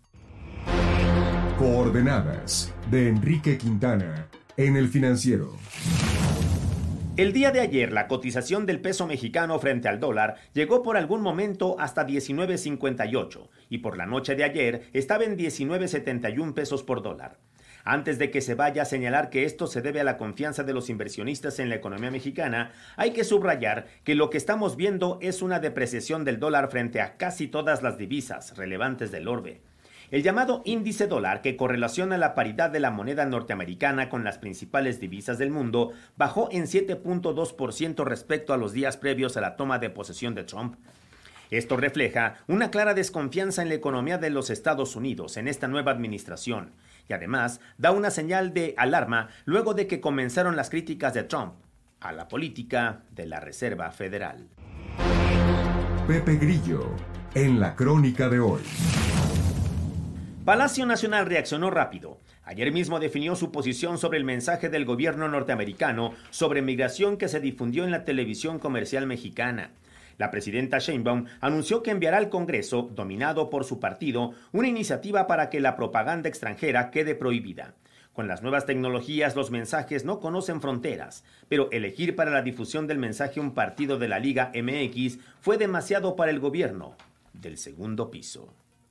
Coordenadas de Enrique Quintana en El Financiero. El día de ayer, la cotización del peso mexicano frente al dólar llegó por algún momento hasta diecinueve cincuenta y ocho y por la noche de ayer estaba en diecinueve setenta y uno pesos por dólar. Antes de que se vaya a señalar que esto se debe a la confianza de los inversionistas en la economía mexicana, hay que subrayar que lo que estamos viendo es una depreciación del dólar frente a casi todas las divisas relevantes del orbe. El llamado índice dólar, que correlaciona la paridad de la moneda norteamericana con las principales divisas del mundo, bajó en siete punto dos por ciento respecto a los días previos a la toma de posesión de Trump. Esto refleja una clara desconfianza en la economía de los Estados Unidos en esta nueva administración y además da una señal de alarma luego de que comenzaron las críticas de Trump a la política de la Reserva Federal. Pepe Grillo, en la crónica de hoy. Palacio Nacional reaccionó rápido. Ayer mismo definió su posición sobre el mensaje del gobierno norteamericano sobre migración que se difundió en la televisión comercial mexicana. La presidenta Sheinbaum anunció que enviará al Congreso, dominado por su partido, una iniciativa para que la propaganda extranjera quede prohibida. Con las nuevas tecnologías, los mensajes no conocen fronteras, pero elegir para la difusión del mensaje un partido de la Liga M X fue demasiado para el gobierno del segundo piso.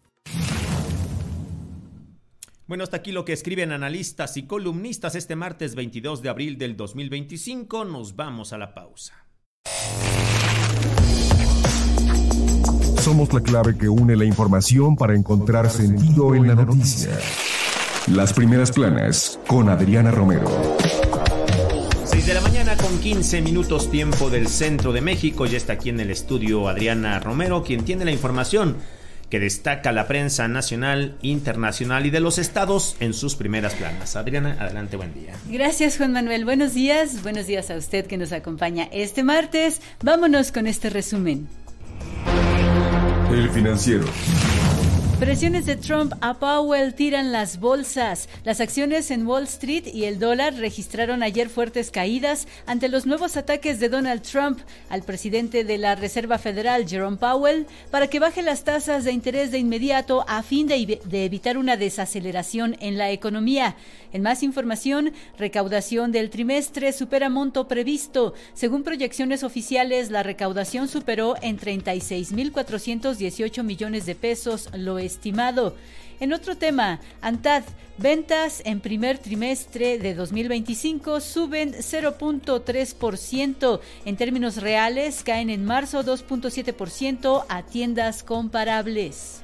Bueno, hasta aquí lo que escriben analistas y columnistas este martes veintidós de abril del dos mil veinticinco. Nos vamos a la pausa. Somos la clave que une la información para encontrar sentido en la noticia. Las primeras planas con Adriana Romero. seis de la mañana con quince minutos tiempo del centro de México. Ya está aquí en el estudio Adriana Romero, quien tiene la información que destaca la prensa nacional, internacional y de los estados en sus primeras planas. Adriana, adelante, buen día. Gracias, Juan Manuel. Buenos días. Buenos días a usted que nos acompaña este martes. Vámonos con este resumen. El Financiero. Presiones de Trump a Powell tiran las bolsas. Las acciones en Wall Street y el dólar registraron ayer fuertes caídas ante los nuevos ataques de Donald Trump al presidente de la Reserva Federal, Jerome Powell, para que baje las tasas de interés de inmediato a fin de, de evitar una desaceleración en la economía. En más información, recaudación del trimestre supera monto previsto. Según proyecciones oficiales, la recaudación superó en treinta y seis mil cuatrocientos dieciocho millones de pesos lo estimado. En otro tema, ANTAD, ventas en primer trimestre de dos mil veinticinco suben cero punto tres por ciento. En términos reales, caen en marzo dos punto siete por ciento a tiendas comparables.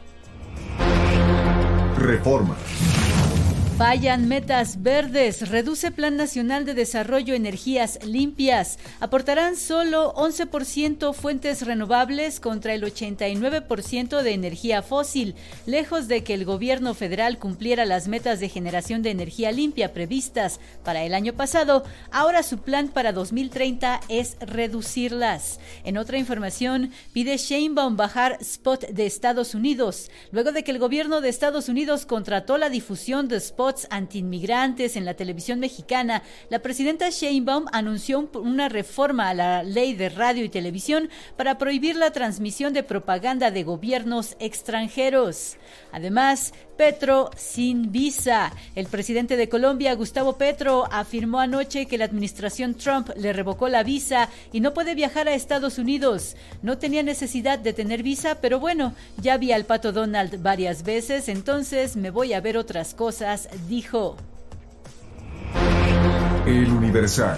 Reforma. Fallan metas verdes, reduce Plan Nacional de Desarrollo Energías Limpias. Aportarán solo once por ciento fuentes renovables contra el ochenta y nueve por ciento de energía fósil. Lejos de que el gobierno federal cumpliera las metas de generación de energía limpia previstas para el año pasado, ahora su plan para dos mil treinta es reducirlas. En otra información, pide Sheinbaum bajar spot de Estados Unidos. Luego de que el gobierno de Estados Unidos contrató la difusión de spots antiinmigrantes en la televisión mexicana, la presidenta Sheinbaum anunció una reforma a la ley de radio y televisión para prohibir la transmisión de propaganda de gobiernos extranjeros. Además, Petro sin visa. El presidente de Colombia, Gustavo Petro, afirmó anoche que la administración Trump le revocó la visa y no puede viajar a Estados Unidos. No tenía necesidad de tener visa, pero bueno, ya vi al Pato Donald varias veces, entonces me voy a ver otras cosas, dijo. El Universal.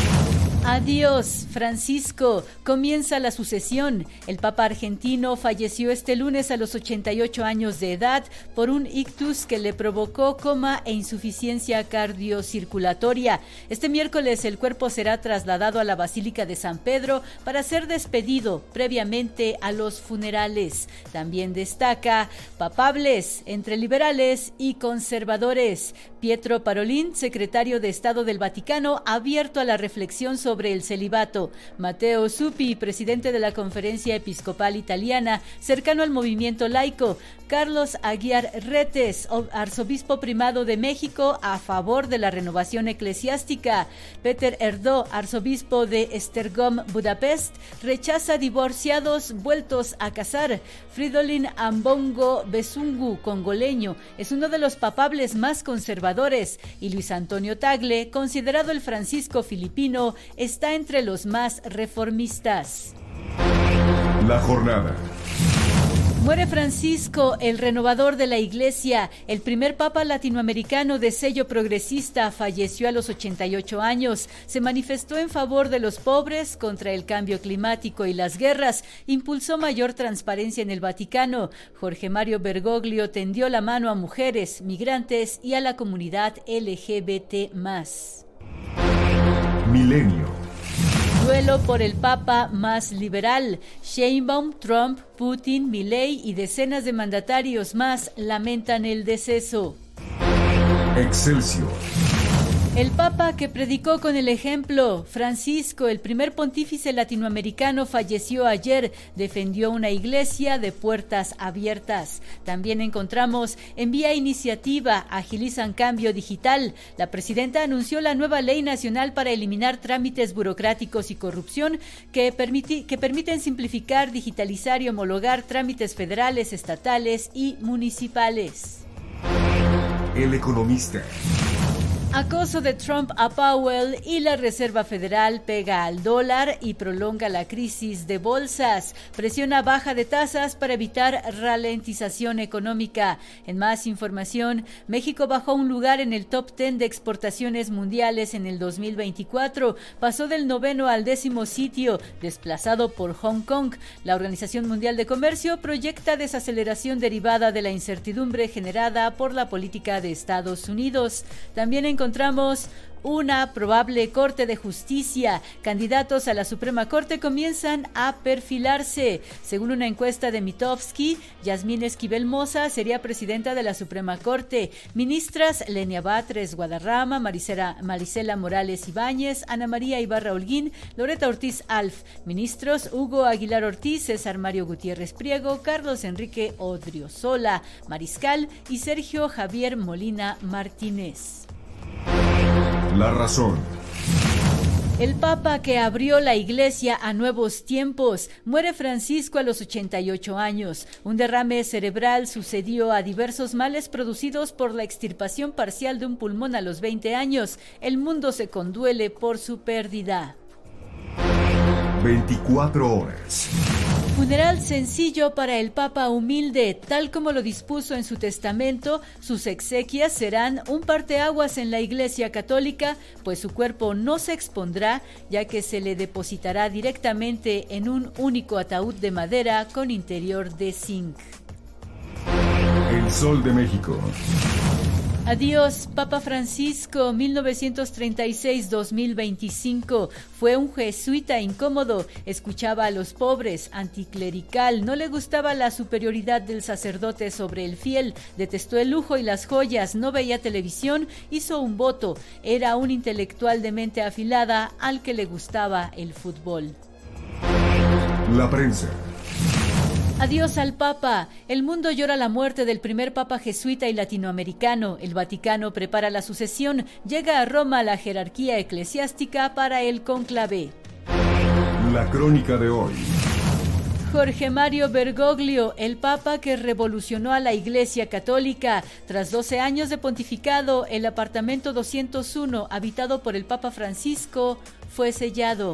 Adiós, Francisco. Comienza la sucesión. El Papa argentino falleció este lunes a los ochenta y ocho años de edad por un ictus que le provocó coma e insuficiencia cardiocirculatoria. Este miércoles el cuerpo será trasladado a la Basílica de San Pedro para ser despedido previamente a los funerales. También destaca papables entre liberales y conservadores. Pietro Parolin, secretario de Estado del Vaticano, ha abierto a la reflexión sobre sobre el celibato. Matteo Zuppi, presidente de la Conferencia Episcopal Italiana, cercano al movimiento laico. Carlos Aguiar Retes, arzobispo primado de México, a favor de la renovación eclesiástica. Peter Erdó, arzobispo de Esztergom, Budapest, rechaza divorciados vueltos a casar. Fridolin Ambongo Besungu, congoleño, es uno de los papables más conservadores. Y Luis Antonio Tagle, considerado el Francisco filipino, está entre los más reformistas. La jornada. Muere Francisco, el renovador de la Iglesia. El primer papa latinoamericano de sello progresista falleció a los ochenta y ocho años. Se manifestó en favor de los pobres, contra el cambio climático y las guerras. Impulsó mayor transparencia en el Vaticano. Jorge Mario Bergoglio tendió la mano a mujeres, migrantes y a la comunidad L G B T más. Milenio. Duelo por el Papa más liberal. Sheinbaum, Trump, Putin, Milei y decenas de mandatarios más lamentan el deceso. Excelsior. El Papa que predicó con el ejemplo, Francisco, el primer pontífice latinoamericano, falleció ayer. Defendió una iglesia de puertas abiertas. También encontramos envía iniciativa, agilizan cambio digital. La presidenta anunció la nueva ley nacional para eliminar trámites burocráticos y corrupción que, permiti- que permiten simplificar, digitalizar y homologar trámites federales, estatales y municipales. El Economista. Acoso de Trump a Powell y la Reserva Federal pega al dólar y prolonga la crisis de bolsas. Presiona baja de tasas para evitar ralentización económica. En más información, México bajó un lugar en el top diez de exportaciones mundiales en el dos mil veinticuatro. Pasó del noveno al décimo sitio, desplazado por Hong Kong. La Organización Mundial de Comercio proyecta desaceleración derivada de la incertidumbre generada por la política de Estados Unidos. También en encontramos una probable Corte de Justicia. Candidatos a la Suprema Corte comienzan a perfilarse. Según una encuesta de Mitofsky, Yasmín Esquivel Moza sería presidenta de la Suprema Corte. Ministras Lenia Batres Guadarrama, Marisela, Marisela Morales Ibáñez, Ana María Ibarra Holguín, Loreta Ortiz Alf. Ministros Hugo Aguilar Ortiz, César Mario Gutiérrez Priego, Carlos Enrique Odriozola Mariscal y Sergio Javier Molina Martínez. La razón. El Papa que abrió la Iglesia a nuevos tiempos. Muere Francisco a los ochenta y ocho años. Un derrame cerebral sucedió a diversos males producidos por la extirpación parcial de un pulmón a los veinte años. El mundo se conduele por su pérdida. veinticuatro horas. Funeral sencillo para el Papa humilde, tal como lo dispuso en su testamento. Sus exequias serán un parteaguas en la Iglesia Católica, pues su cuerpo no se expondrá, ya que se le depositará directamente en un único ataúd de madera con interior de zinc. El Sol de México. Adiós, Papa Francisco, mil novecientos treinta y seis a dos mil veinticinco. Fue un jesuita incómodo, escuchaba a los pobres, anticlerical, no le gustaba la superioridad del sacerdote sobre el fiel, detestó el lujo y las joyas, no veía televisión, hizo un voto, era un intelectual de mente afilada al que le gustaba el fútbol. La prensa. Adiós al Papa. El mundo llora la muerte del primer Papa jesuita y latinoamericano. El Vaticano prepara la sucesión. Llega a Roma la jerarquía eclesiástica para el cónclave. La crónica de hoy. Jorge Mario Bergoglio, el Papa que revolucionó a la Iglesia Católica. Tras doce años de pontificado, el apartamento doscientos uno, habitado por el Papa Francisco, fue sellado.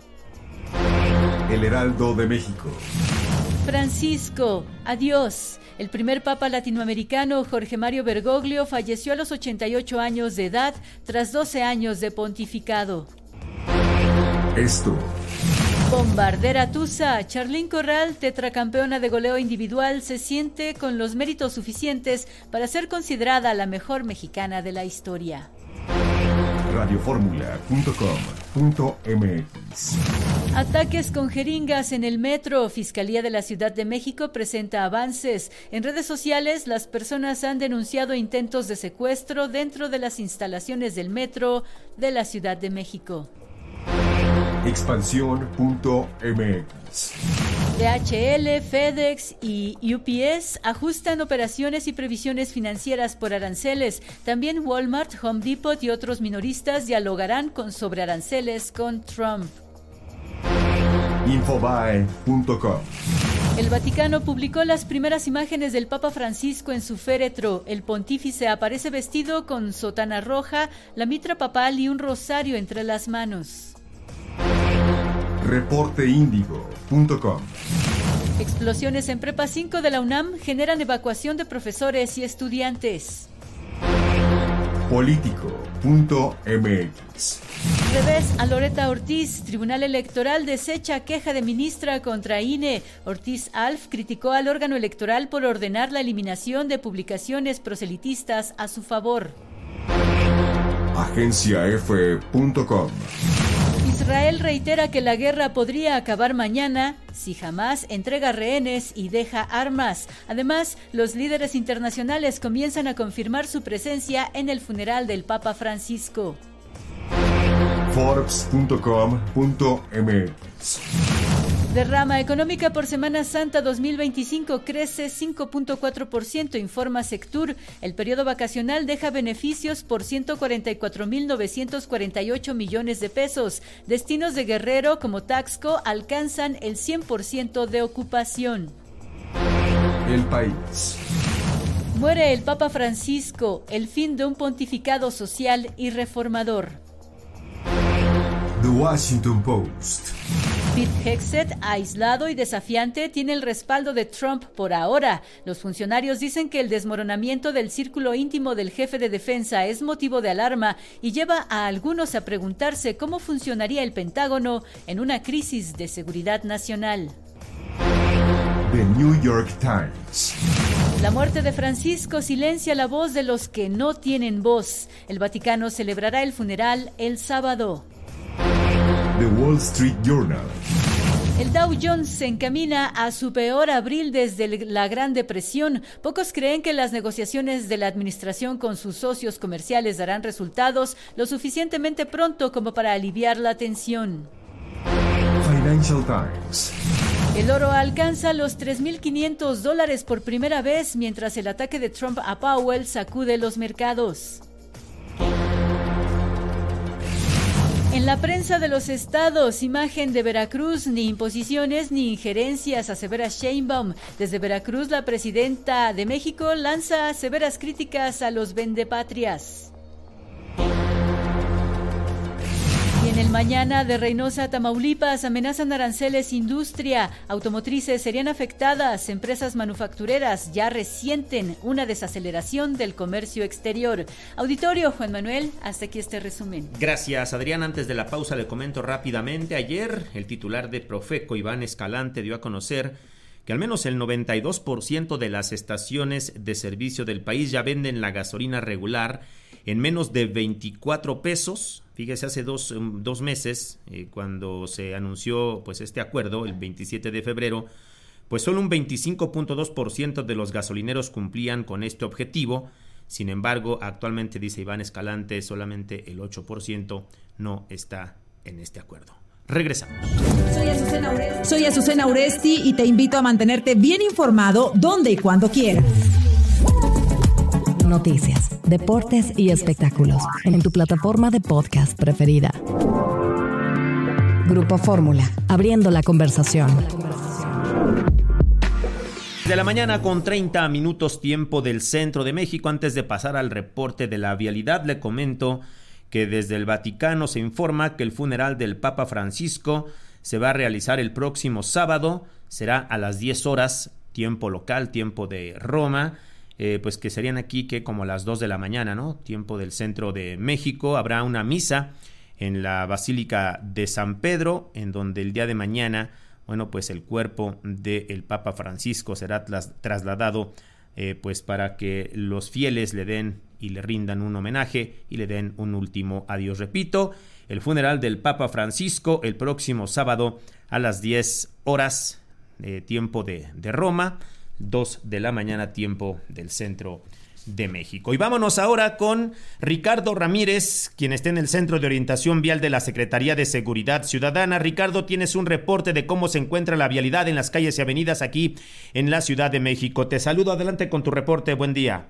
El Heraldo de México. Francisco, adiós. El primer papa latinoamericano, Jorge Mario Bergoglio, falleció a los ochenta y ocho años de edad tras doce años de pontificado. Esto. Bombardera Tusa, Charlín Corral, tetracampeona de goleo individual, se siente con los méritos suficientes para ser considerada la mejor mexicana de la historia. radioformula punto com punto m x. Ataques con jeringas en el metro. Fiscalía de la Ciudad de México presenta avances. En redes sociales, las personas han denunciado intentos de secuestro dentro de las instalaciones del metro de la Ciudad de México. expansión punto m x. D H L, FedEx y U P S ajustan operaciones y previsiones financieras por aranceles. También Walmart, Home Depot y otros minoristas dialogarán con sobre aranceles con Trump. infobae punto com. El Vaticano publicó las primeras imágenes del Papa Francisco en su féretro. El pontífice aparece vestido con sotana roja, la mitra papal y un rosario entre las manos. reporte índigo punto com. Explosiones en Prepa cinco de la UNAM generan evacuación de profesores y estudiantes. político punto m x. Revés a Loreta Ortiz. Tribunal Electoral desecha queja de ministra contra I N E. Ortiz Alf criticó al órgano electoral por ordenar la eliminación de publicaciones proselitistas a su favor. agencia efe punto com. Israel reitera que la guerra podría acabar mañana si Hamás entrega rehenes y deja armas. Además, los líderes internacionales comienzan a confirmar su presencia en el funeral del Papa Francisco. forbes punto com punto m x. Derrama económica por Semana Santa dos mil veinticinco crece cinco punto cuatro por ciento, informa Sectur. El periodo vacacional deja beneficios por ciento cuarenta y cuatro mil novecientos cuarenta y ocho millones de pesos. Destinos de Guerrero como Taxco alcanzan el cien por ciento de ocupación. El País. Muere el Papa Francisco, el fin de un pontificado social y reformador. The Washington Post. Pete Hegseth, aislado y desafiante, tiene el respaldo de Trump por ahora. Los funcionarios dicen que el desmoronamiento del círculo íntimo del jefe de defensa es motivo de alarma y lleva a algunos a preguntarse cómo funcionaría el Pentágono en una crisis de seguridad nacional. The New York Times. La muerte de Francisco silencia la voz de los que no tienen voz. El Vaticano celebrará el funeral el sábado. The Wall Street Journal. El Dow Jones se encamina a su peor abril desde la Gran Depresión. Pocos creen que las negociaciones de la administración con sus socios comerciales darán resultados lo suficientemente pronto como para aliviar la tensión. Financial Times. El oro alcanza los tres mil quinientos dólares por primera vez mientras el ataque de Trump a Powell sacude los mercados. En la prensa de los estados, imagen de Veracruz, ni imposiciones ni injerencias, asevera Sheinbaum. Desde Veracruz, la presidenta de México lanza severas críticas a los vendepatrias. Y en el mañana de Reynosa, Tamaulipas, amenazan aranceles industria. Automotrices serían afectadas, empresas manufactureras ya resienten una desaceleración del comercio exterior. Auditorio, Juan Manuel, hasta aquí este resumen. Gracias, Adrián. Antes de la pausa le comento rápidamente. Ayer, el titular de Profeco, Iván Escalante, dio a conocer que al menos el noventa y dos por ciento de las estaciones de servicio del país ya venden la gasolina regular en menos de veinticuatro pesos. Fíjese, hace dos, dos meses, eh, cuando se anunció pues este acuerdo, el veintisiete de febrero, pues solo un veinticinco punto dos por ciento de los gasolineros cumplían con este objetivo. Sin embargo, actualmente, dice Iván Escalante, solamente el ocho por ciento no está en este acuerdo. Regresamos. Soy Azucena Uresti. Soy Azucena Uresti y te invito a mantenerte bien informado donde y cuando quieras. Noticias, deportes y espectáculos en tu plataforma de podcast preferida. Grupo Fórmula, abriendo la conversación. De la mañana con treinta minutos tiempo del centro de México. Antes de pasar al reporte de la vialidad, le comento que desde el Vaticano se informa que el funeral del Papa Francisco se va a realizar el próximo sábado. Será a las diez horas, tiempo local, tiempo de Roma. Eh, pues que serían aquí que como las dos de la mañana, ¿no? Tiempo del centro de México. Habrá una misa en la Basílica de San Pedro, en donde el día de mañana, bueno, pues el cuerpo del Papa Francisco será tras, trasladado, eh, pues para que los fieles le den y le rindan un homenaje y le den un último adiós. Repito, el funeral del Papa Francisco el próximo sábado a las diez horas, eh, tiempo de, de Roma, dos de la mañana, tiempo del centro de México. Y vámonos ahora con Ricardo Ramírez, quien está en el Centro de Orientación Vial de la Secretaría de Seguridad Ciudadana. Ricardo, tienes un reporte de cómo se encuentra la vialidad en las calles y avenidas aquí en la Ciudad de México. Te saludo, adelante con tu reporte, buen día.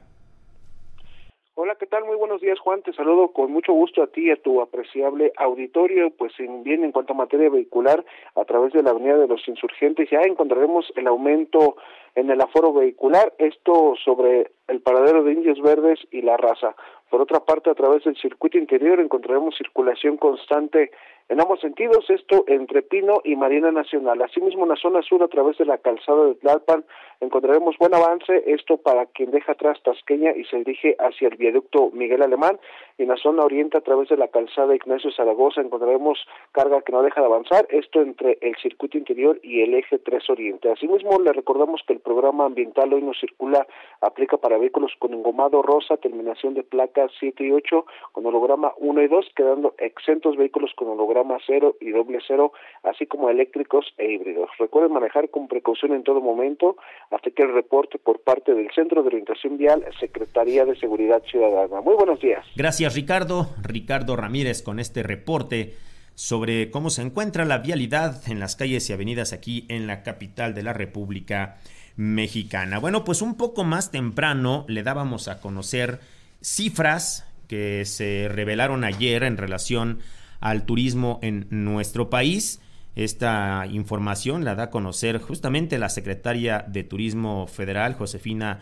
Hola, ¿qué tal? Muy buenos días, Juan. Te saludo con mucho gusto a ti y a tu apreciable auditorio. Pues en, bien en cuanto a materia vehicular, a través de la Avenida de los Insurgentes ya encontraremos el aumento en el aforo vehicular, esto sobre el paradero de Indios Verdes y La Raza. Por otra parte, a través del circuito interior encontraremos circulación constante en ambos sentidos, esto entre Pino y Marina Nacional. Asimismo, en la zona sur, a través de la calzada de Tlalpan, encontraremos buen avance, esto para quien deja atrás Tasqueña y se dirige hacia el viaducto Miguel Alemán. Y en la zona oriente, a través de la calzada Ignacio Zaragoza, encontraremos carga que no deja de avanzar, esto entre el circuito interior y el eje tres Oriente. Asimismo, le recordamos que el programa ambiental Hoy No Circula aplica para vehículos con engomado rosa, terminación de placas siete y ocho, con holograma uno y dos, quedando exentos vehículos con holograma cero y doble cero, así como eléctricos e híbridos. Recuerden manejar con precaución en todo momento. Hasta que el reporte por parte del Centro de Orientación Vial, Secretaría de Seguridad Ciudadana. Muy buenos días. Gracias, Ricardo. Ricardo Ramírez con este reporte sobre cómo se encuentra la vialidad en las calles y avenidas aquí en la capital de la República Mexicana. Bueno, pues un poco más temprano le dábamos a conocer cifras que se revelaron ayer en relación al turismo en nuestro país. Esta información la da a conocer justamente la secretaria de Turismo Federal, Josefina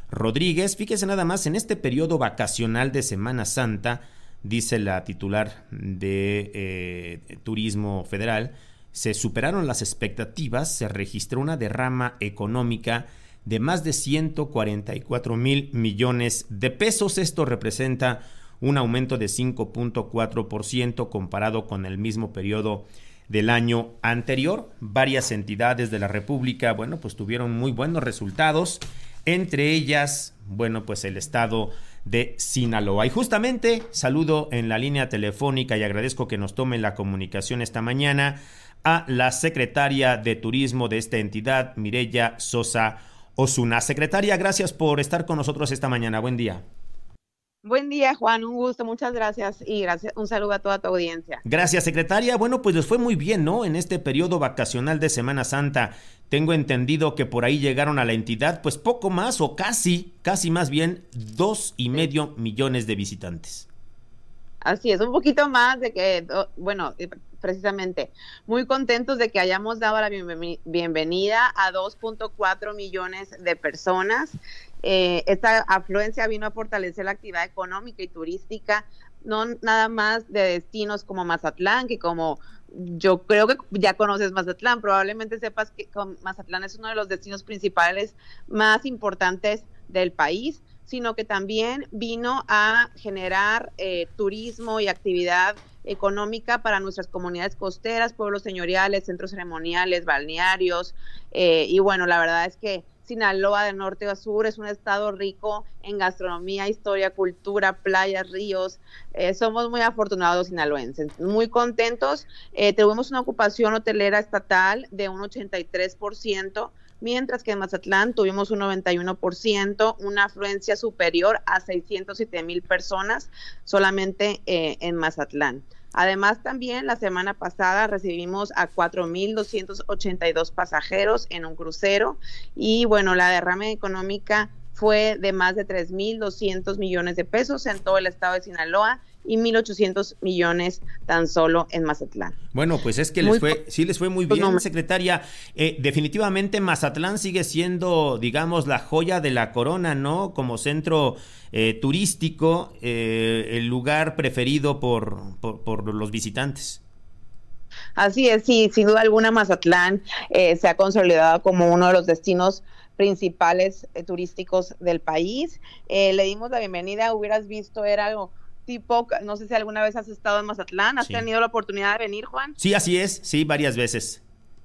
Rodríguez. Fíjese nada más, en este periodo vacacional de Semana Santa, dice la titular de eh, Turismo Federal, se superaron las expectativas, se registró una derrama económica de más de ciento cuarenta y cuatro mil millones de pesos. Esto representa un aumento de cinco punto cuatro por ciento comparado con el mismo periodo del año anterior. Varias entidades de la República, bueno, pues tuvieron muy buenos resultados, entre ellas, bueno, pues el estado de Sinaloa. Y justamente saludo en la línea telefónica y agradezco que nos tomen la comunicación esta mañana a la secretaria de Turismo de esta entidad, Mireya Sosa Osuna. Secretaria, gracias por estar con nosotros esta mañana. Buen día. Buen día, Juan, un gusto, muchas gracias y gracias, un saludo a toda tu audiencia. Gracias, secretaria. Bueno, pues les fue muy bien, ¿no? En este periodo vacacional de Semana Santa. Tengo entendido que por ahí llegaron a la entidad, pues poco más o casi, casi más bien, dos y medio millones de visitantes. Así es, un poquito más de que, bueno, precisamente, muy contentos de que hayamos dado la bienvenida a dos punto cuatro millones de personas. Eh, esta afluencia vino a fortalecer la actividad económica y turística, no nada más de destinos como Mazatlán, que como yo creo que ya conoces Mazatlán, probablemente sepas que Mazatlán es uno de los destinos principales más importantes del país, sino que también vino a generar eh, turismo y actividad económica para nuestras comunidades costeras, pueblos señoriales, centros ceremoniales, balnearios, eh, y bueno, la verdad es que Sinaloa de norte a sur es un estado rico en gastronomía, historia, cultura, playas, ríos. Eh, somos muy afortunados sinaloenses, muy contentos. Eh, tuvimos una ocupación hotelera estatal de un ochenta y tres por ciento, mientras que en Mazatlán tuvimos un noventa y uno por ciento, una afluencia superior a seiscientos siete mil personas solamente eh, en Mazatlán. Además, también la semana pasada recibimos a cuatro mil doscientos ochenta y dos pasajeros en un crucero y bueno, la derrama económica fue de más de tres mil doscientos millones de pesos en todo el estado de Sinaloa y mil ochocientos millones tan solo en Mazatlán. Bueno, pues es que les fue, sí les fue muy bien, secretaria. Eh, definitivamente Mazatlán sigue siendo, digamos, la joya de la corona, ¿no? Como centro eh, turístico, eh, el lugar preferido por, por, por los visitantes. Así es, sí, sin duda alguna Mazatlán eh, se ha consolidado como uno de los destinos principales eh, turísticos del país. Eh, le dimos la bienvenida, hubieras visto, era algo tipo, no sé si alguna vez has estado en Mazatlán, ¿has sí. tenido la oportunidad de venir, Juan? Sí, así es, sí, varias veces.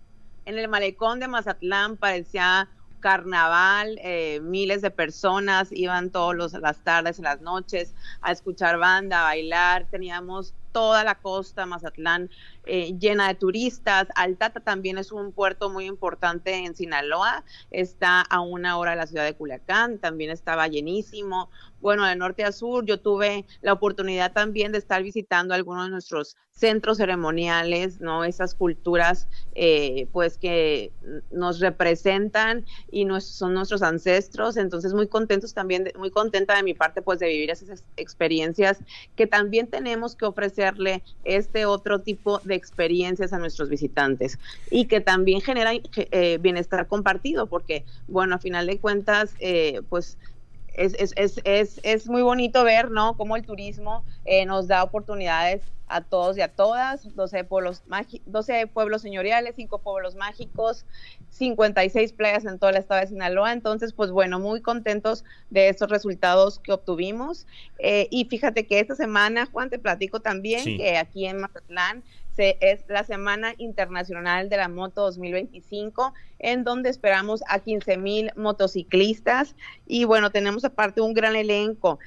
En el malecón de Mazatlán parecía carnaval, eh, miles de personas iban todas las tardes y las noches a escuchar banda, a bailar, teníamos toda la costa Mazatlán eh, llena de turistas. Altata también es un puerto muy importante en Sinaloa, está a una hora de la ciudad de Culiacán, también estaba llenísimo. Bueno, de norte a sur yo tuve la oportunidad también de estar visitando algunos de nuestros centros ceremoniales, ¿no? Esas culturas eh, pues que nos representan y nos, son nuestros ancestros, entonces muy contentos también, de, muy contenta de mi parte pues de vivir esas experiencias que también tenemos que ofrecerle este otro tipo de experiencias a nuestros visitantes y que también generan eh, bienestar compartido, porque bueno, a final de cuentas eh, pues Es, es, es, es, es muy bonito ver, ¿no?, cómo el turismo eh, nos da oportunidades a todos y a todas, doce pueblos, magi- doce pueblos señoriales, cinco pueblos mágicos, cincuenta y seis playas en todo el estado de Sinaloa. Entonces, pues bueno, muy contentos de estos resultados que obtuvimos. Eh, y fíjate que esta semana, Juan, te platico también sí. que aquí en Mazatlán se, es la Semana Internacional de la Moto dos mil veinticinco, en donde esperamos a quince mil motociclistas. Y bueno, tenemos aparte un gran elenco.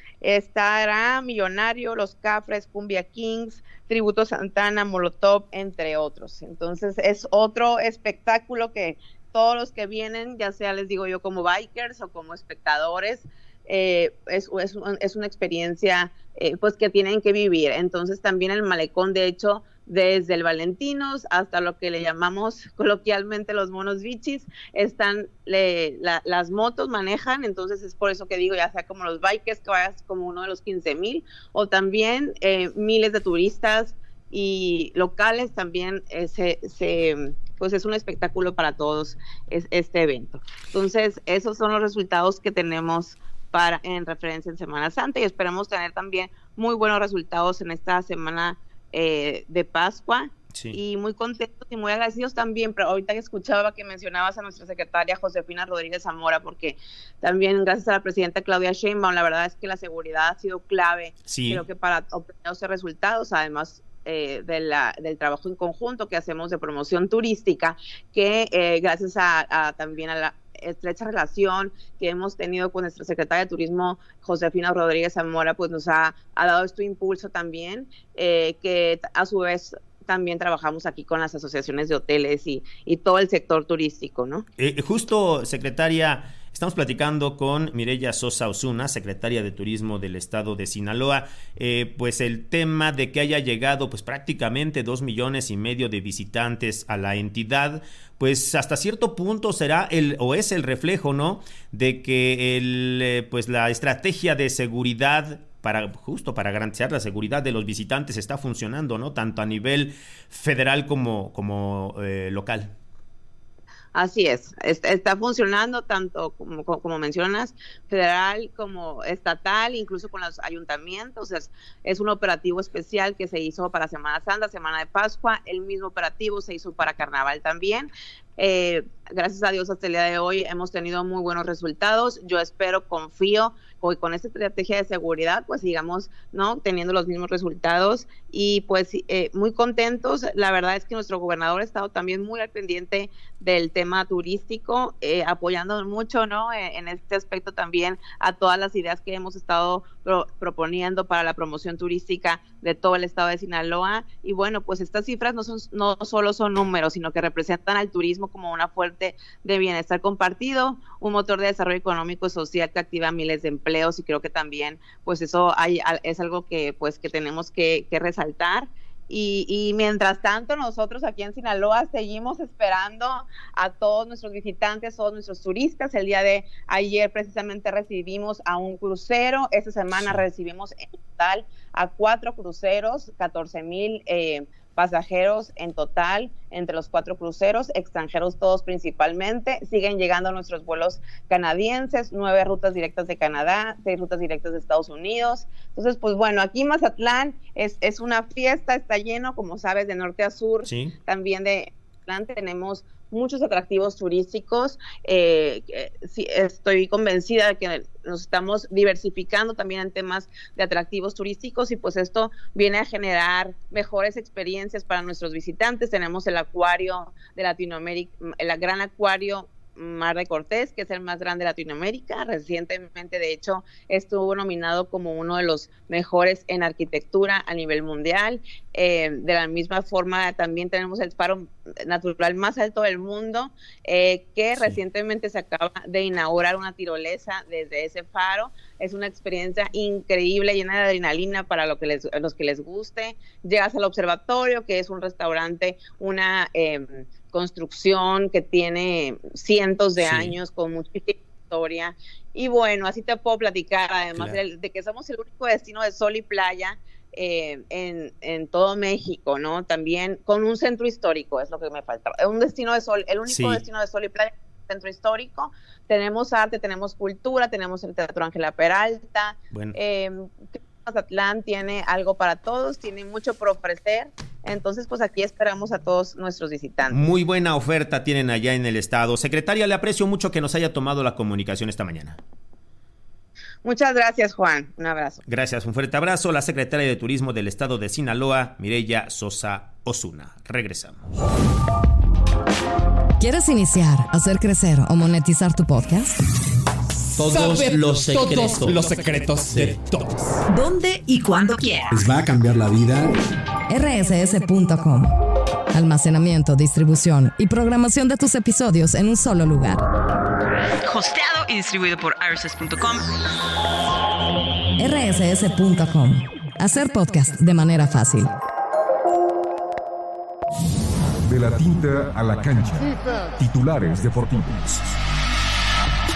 Estará Millonario, Los Cafres, Cumbia Kings, Tributo Santana, Molotov, entre otros. Entonces es otro espectáculo que todos los que vienen, ya sea les digo yo como bikers o como espectadores, eh, es, es, es una experiencia eh, pues que tienen que vivir. Entonces también el malecón, de hecho, desde el Valentinos hasta lo que le llamamos coloquialmente los monos bichis, están le, la, las motos manejan, entonces es por eso que digo, ya sea como los bikers, que vayas como uno de los quince mil, o también eh, miles de turistas y locales también eh, se, se pues es un espectáculo para todos es, este evento. Entonces, esos son los resultados que tenemos para en referencia en Semana Santa, y esperamos tener también muy buenos resultados en esta semana eh, de Pascua. Sí. Y muy contentos y muy agradecidos también, pero ahorita que escuchaba que mencionabas a nuestra secretaria Josefina Rodríguez Zamora, porque también gracias a la presidenta Claudia Sheinbaum, la verdad es que la seguridad ha sido clave, sí. Creo que para obtener esos resultados, además eh, de la, del trabajo en conjunto que hacemos de promoción turística, que eh, gracias a, a también a la estrecha relación que hemos tenido con nuestra secretaria de Turismo, Josefina Rodríguez Zamora, pues nos ha, ha dado este impulso también, eh, que a su vez también trabajamos aquí con las asociaciones de hoteles y, y todo el sector turístico, ¿no? Eh, justo, secretaria, estamos platicando con Mireya Sosa Osuna, secretaria de Turismo del estado de Sinaloa, eh, pues el tema de que haya llegado pues prácticamente dos millones y medio de visitantes a la entidad, pues hasta cierto punto será el o es el reflejo, ¿no?, de que el eh, pues la estrategia de seguridad para justo para garantizar la seguridad de los visitantes está funcionando, ¿no?, tanto a nivel federal como, como eh, local. Así es, está funcionando tanto como, como mencionas, federal como estatal, incluso con los ayuntamientos. Es, es un operativo especial que se hizo para Semana Santa, Semana de Pascua, el mismo operativo se hizo para Carnaval también. Eh, gracias a Dios hasta el día de hoy hemos tenido muy buenos resultados. Yo espero, confío, que con esta estrategia de seguridad pues sigamos, ¿no?, teniendo los mismos resultados y pues eh, muy contentos. La verdad es que nuestro gobernador ha estado también muy al pendiente del tema turístico, eh, apoyando mucho, ¿no?, en, en este aspecto también a todas las ideas que hemos estado pro, proponiendo para la promoción turística de todo el estado de Sinaloa. Y bueno, pues estas cifras no son no solo son números, sino que representan al turismo como una fuente de bienestar compartido, un motor de desarrollo económico y social que activa miles de empleos, y creo que también pues eso hay, es algo que pues que tenemos que, que resaltar. Y, y mientras tanto nosotros aquí en Sinaloa seguimos esperando a todos nuestros visitantes, todos nuestros turistas. El día de ayer precisamente recibimos a un crucero, esta semana sí. recibimos en total a cuatro cruceros, catorce mil eh, pasajeros en total entre los cuatro cruceros, extranjeros todos principalmente. Siguen llegando nuestros vuelos canadienses, nueve rutas directas de Canadá, seis rutas directas de Estados Unidos. Entonces, pues bueno, aquí Mazatlán es, es una fiesta, está lleno, como sabes, de norte a sur, sí. También de Mazatlán tenemos muchos atractivos turísticos. Eh, eh, sí, estoy convencida de que nos estamos diversificando también en temas de atractivos turísticos, y pues esto viene a generar mejores experiencias para nuestros visitantes. Tenemos el acuario de Latinoamérica, el gran acuario Mar de Cortés, que es el más grande de Latinoamérica. Recientemente, de hecho, estuvo nominado como uno de los mejores en arquitectura a nivel mundial. Eh, de la misma forma, también tenemos el faro natural más alto del mundo, eh, que sí. recientemente se acaba de inaugurar una tirolesa desde ese faro. Es una experiencia increíble, llena de adrenalina para lo que les, los que les guste. Llegas al observatorio, que es un restaurante, una eh, construcción que tiene cientos de sí. años, con muchísima historia. Y bueno, así te puedo platicar, además claro. de, de que somos el único destino de sol y playa eh, en, en todo México, ¿no? También con un centro histórico, es lo que me falta. Un destino de sol, el único sí. destino de sol y playa, centro histórico. Tenemos arte, tenemos cultura, tenemos el Teatro Ángela Peralta. Bueno. Eh, Mazatlán tiene algo para todos, tiene mucho por ofrecer. Entonces, pues aquí esperamos a todos nuestros visitantes. Muy buena oferta tienen allá en el estado. Secretaria, le aprecio mucho que nos haya tomado la comunicación esta mañana. Muchas gracias, Juan. Un abrazo. Gracias, un fuerte abrazo. La secretaria de Turismo del estado de Sinaloa, Mireya Sosa Osuna. Regresamos. ¿Quieres iniciar, hacer crecer o monetizar tu podcast? Todos Saber los secretos. todos los secretos de todos. ¿Dónde y cuándo quieras? ¿Les va a cambiar la vida? R S S punto com. Almacenamiento, distribución y programación de tus episodios en un solo lugar. Hosteado y distribuido por R S S punto com. R S S punto com. Hacer podcast de manera fácil. De la tinta a la cancha. Titulares deportivos.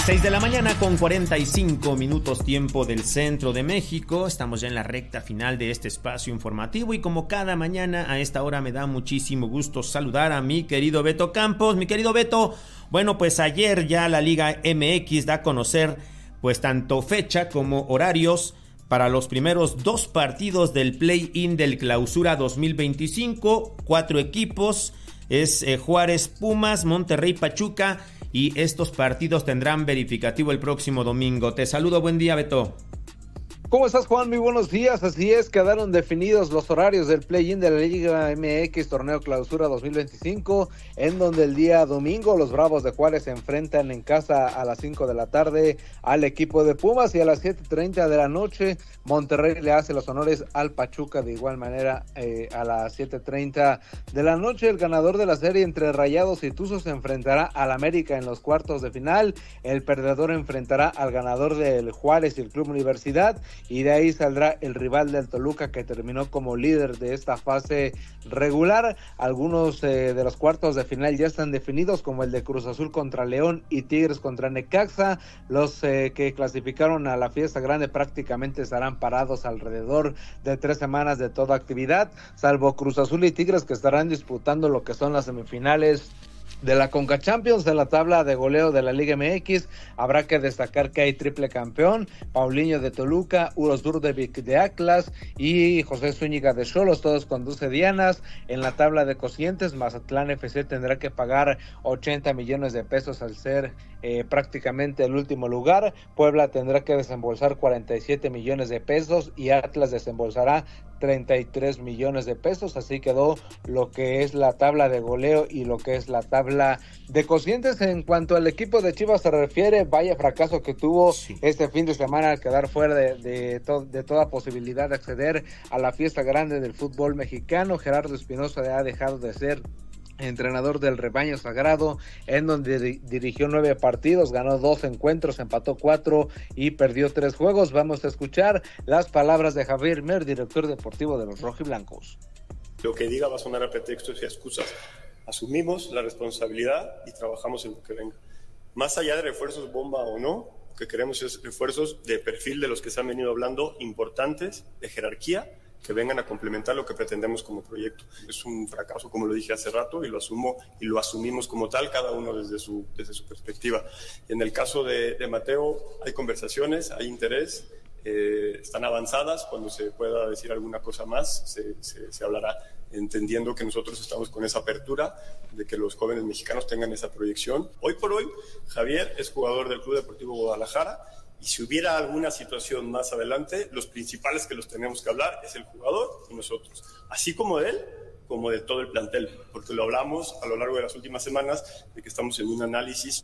seis de la mañana con cuarenta y cinco minutos tiempo del centro de México. Estamos ya en la recta final de este espacio informativo y como cada mañana a esta hora me da muchísimo gusto saludar a mi querido Beto Campos. Mi querido Beto, bueno, pues ayer ya la Liga M X da a conocer pues tanto fecha como horarios para los primeros dos partidos del play-in del Clausura dos mil veinticinco. Cuatro equipos, es eh, Juárez, Pumas, Monterrey, Pachuca. Y estos partidos tendrán verificativo el próximo domingo. Te saludo, buen día, Beto. ¿Cómo estás, Juan? Muy buenos días. Así es, quedaron definidos los horarios del play-in de la Liga M X Torneo Clausura dos mil veinticinco, en donde el día domingo los Bravos de Juárez se enfrentan en casa a las cinco de la tarde al equipo de Pumas, y a las siete treinta de la noche Monterrey le hace los honores al Pachuca de igual manera eh, a las siete treinta de la noche. El ganador de la serie entre Rayados y Tuzos se enfrentará al América en los cuartos de final. El perdedor enfrentará al ganador del Juárez y el Club Universidad, y de ahí saldrá el rival del Toluca, que terminó como líder de esta fase regular. Algunos eh, de los cuartos de final ya están definidos, como el de Cruz Azul contra León y Tigres contra Necaxa. Los eh, que clasificaron a la fiesta grande prácticamente estarán parados alrededor de tres semanas de toda actividad, salvo Cruz Azul y Tigres, que estarán disputando lo que son las semifinales de la Conca Champions. En la tabla de goleo de la Liga M X habrá que destacar que hay triple campeón: Paulinho de Toluca, Urosur de, de Atlas y José Zúñiga de Xolos, todos con doce dianas. En la tabla de cocientes, Mazatlán F C tendrá que pagar ochenta millones de pesos al ser eh, prácticamente el último lugar. Puebla tendrá que desembolsar cuarenta y siete millones de pesos y Atlas desembolsará treinta y tres millones de pesos. Así quedó lo que es la tabla de goleo y lo que es la tabla de cocientes. En cuanto al equipo de Chivas se refiere, vaya fracaso que tuvo sí. este fin de semana al quedar fuera de, de, to- de toda posibilidad de acceder a la fiesta grande del fútbol mexicano. Gerardo Espinosa ha dejado de ser entrenador del rebaño sagrado, en donde di- dirigió nueve partidos, ganó dos encuentros, empató cuatro y perdió tres juegos. Vamos a escuchar las palabras de Javier Mer, director deportivo de los rojiblancos. Lo que diga va a sonar a pretextos y a excusas. Asumimos la responsabilidad y trabajamos en lo que venga. Más allá de refuerzos bomba o no, lo que queremos es refuerzos de perfil de los que se han venido hablando, importantes, de jerarquía, que vengan a complementar lo que pretendemos como proyecto. Es un fracaso, como lo dije hace rato, y lo asumo y lo asumimos como tal, cada uno desde su, desde su perspectiva. Y en el caso de, de Mateo, hay conversaciones, hay interés, eh, están avanzadas. Cuando se pueda decir alguna cosa más, se, se, se hablará, entendiendo que nosotros estamos con esa apertura de que los jóvenes mexicanos tengan esa proyección. Hoy por hoy, Javier es jugador del Club Deportivo Guadalajara, y si hubiera alguna situación más adelante, los principales que los tenemos que hablar es el jugador y nosotros, así como de él, como de todo el plantel, porque lo hablamos a lo largo de las últimas semanas de que estamos en un análisis.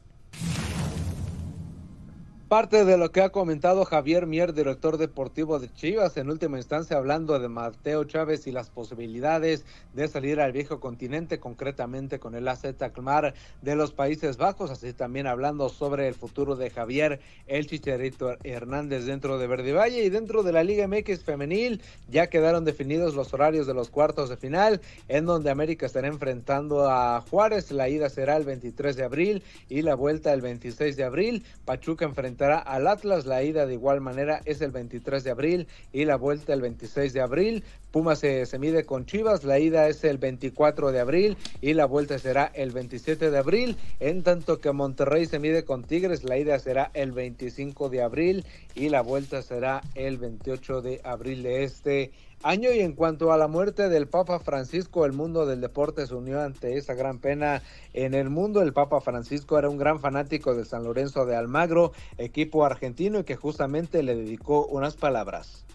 Parte de lo que ha comentado Javier Mier, director deportivo de Chivas, en última instancia hablando de Mateo Chávez y las posibilidades de salir al viejo continente, concretamente con el A Z Alkmaar de los Países Bajos, así también hablando sobre el futuro de Javier El Chicharito Hernández dentro de Verde Valle. Y dentro de la Liga M X femenil ya quedaron definidos los horarios de los cuartos de final, en donde América estará enfrentando a Juárez. La ida será el veintitrés de abril y la vuelta el veintiséis de abril. Pachuca enfrentará al Atlas, la ida de igual manera es el veintitrés de abril y la vuelta el veintiséis de abril. Pumas se, se mide con Chivas, la ida es el veinticuatro de abril y la vuelta será el veintisiete de abril, en tanto que Monterrey se mide con Tigres, la ida será el veinticinco de abril y la vuelta será el veintiocho de abril de este año. Y en cuanto a la muerte del Papa Francisco, el mundo del deporte se unió ante esa gran pena en el mundo. El Papa Francisco era un gran fanático de San Lorenzo de Almagro, equipo argentino, y que justamente le dedicó unas palabras.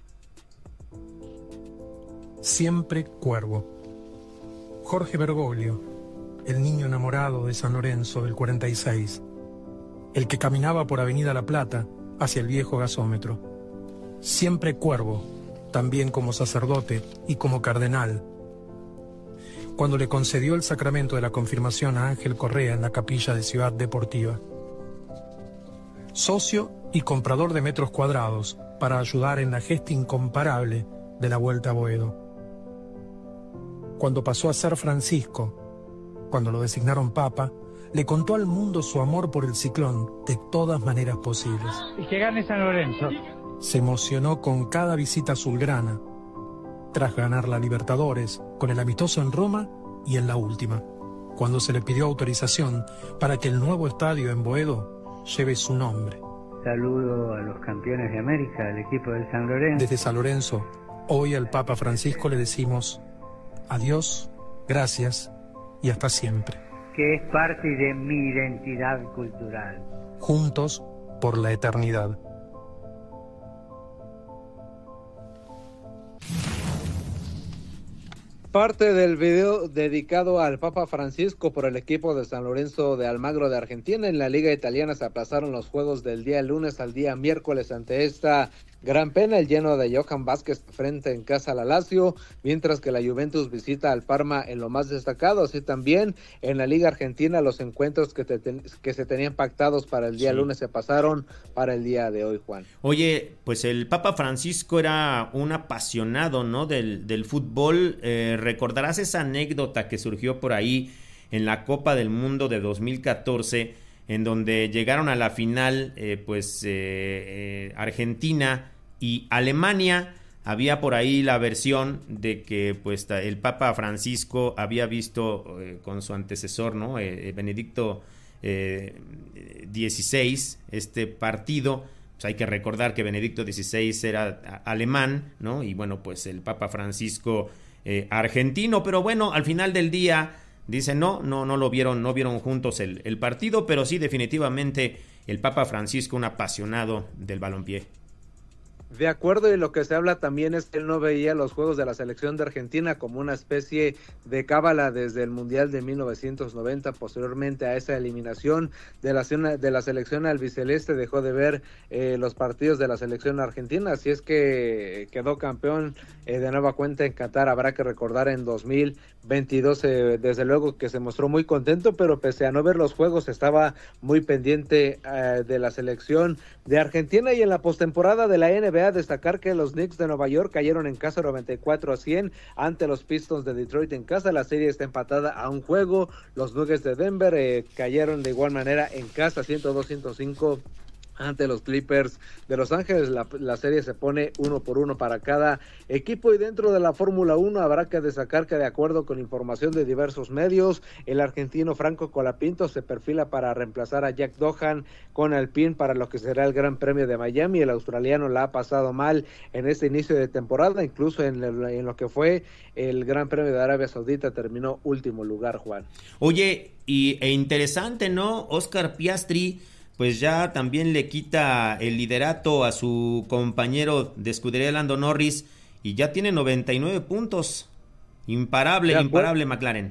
Siempre cuervo. Jorge Bergoglio, el niño enamorado de San Lorenzo del cuarenta y seis, el que caminaba por Avenida La Plata hacia el viejo gasómetro. Siempre cuervo, también como sacerdote y como cardenal. Cuando le concedió el sacramento de la confirmación a Ángel Correa en la capilla de Ciudad Deportiva. Socio y comprador de metros cuadrados para ayudar en la gesta incomparable de la Vuelta a Boedo. Cuando pasó a ser Francisco, cuando lo designaron Papa, le contó al mundo su amor por el Ciclón de todas maneras posibles. Y que gane San Lorenzo. Se emocionó con cada visita azulgrana, tras ganar la Libertadores, con el amistoso en Roma y en la última, cuando se le pidió autorización para que el nuevo estadio en Boedo lleve su nombre. Saludo a los campeones de América, al equipo del San Lorenzo. Desde San Lorenzo, hoy al Papa Francisco le decimos adiós, gracias y hasta siempre. Que es parte de mi identidad cultural. Juntos por la eternidad. Parte del video dedicado al Papa Francisco por el equipo de San Lorenzo de Almagro de Argentina. En la Liga Italiana se aplazaron los juegos del día lunes al día miércoles ante esta gran pena, el lleno de Johan Vázquez frente en casa a la Lazio, mientras que la Juventus visita al Parma en lo más destacado. Así también en la Liga Argentina los encuentros que, te, que se tenían pactados para el día sí. lunes se pasaron para el día de hoy, Juan. Oye, pues el Papa Francisco era un apasionado, ¿no? del, del fútbol. Eh, recordarás esa anécdota que surgió por ahí en la Copa del Mundo de dos mil catorce, en donde llegaron a la final eh, pues eh, eh, Argentina y Alemania. Había por ahí la versión de que pues el Papa Francisco había visto eh, con su antecesor, ¿no? Eh, Benedicto eh, dieciséis, este partido. Pues hay que recordar que Benedicto dieciséis era alemán, ¿no? Y bueno, pues el Papa Francisco eh, argentino, pero bueno, al final del día dicen no, no, no lo vieron, no vieron juntos el, el partido, pero sí definitivamente el Papa Francisco, un apasionado del balompié. De acuerdo, y lo que se habla también es que él no veía los juegos de la selección de Argentina como una especie de cábala desde el Mundial de mil novecientos noventa, posteriormente a esa eliminación de la, de la selección albiceleste, dejó de ver eh, los partidos de la selección argentina, así es que quedó campeón eh, de nueva cuenta en Qatar. Habrá que recordar en dos mil veintidós, eh, desde luego que se mostró muy contento, pero pese a no ver los juegos estaba muy pendiente eh, de la selección de Argentina. Y en la postemporada de la N B A, destacar que los Knicks de Nueva York cayeron en casa noventa y cuatro a cien ante los Pistons de Detroit en casa. La serie está empatada a un juego. Los Nuggets de Denver eh, cayeron de igual manera en casa ciento dos a ciento cinco ante los Clippers de Los Ángeles. La, la serie se pone uno por uno para cada equipo. Y dentro de la Fórmula uno habrá que destacar que, de acuerdo con información de diversos medios, el argentino Franco Colapinto se perfila para reemplazar a Jack Doohan con Alpine para lo que será el Gran Premio de Miami. El australiano la ha pasado mal en este inicio de temporada, incluso en, el, en lo que fue el Gran Premio de Arabia Saudita terminó último lugar, Juan. Oye, y e interesante, ¿no? Oscar Piastri pues ya también le quita el liderato a su compañero de escudería Lando Norris y ya tiene noventa y nueve puntos. Imparable, imparable McLaren.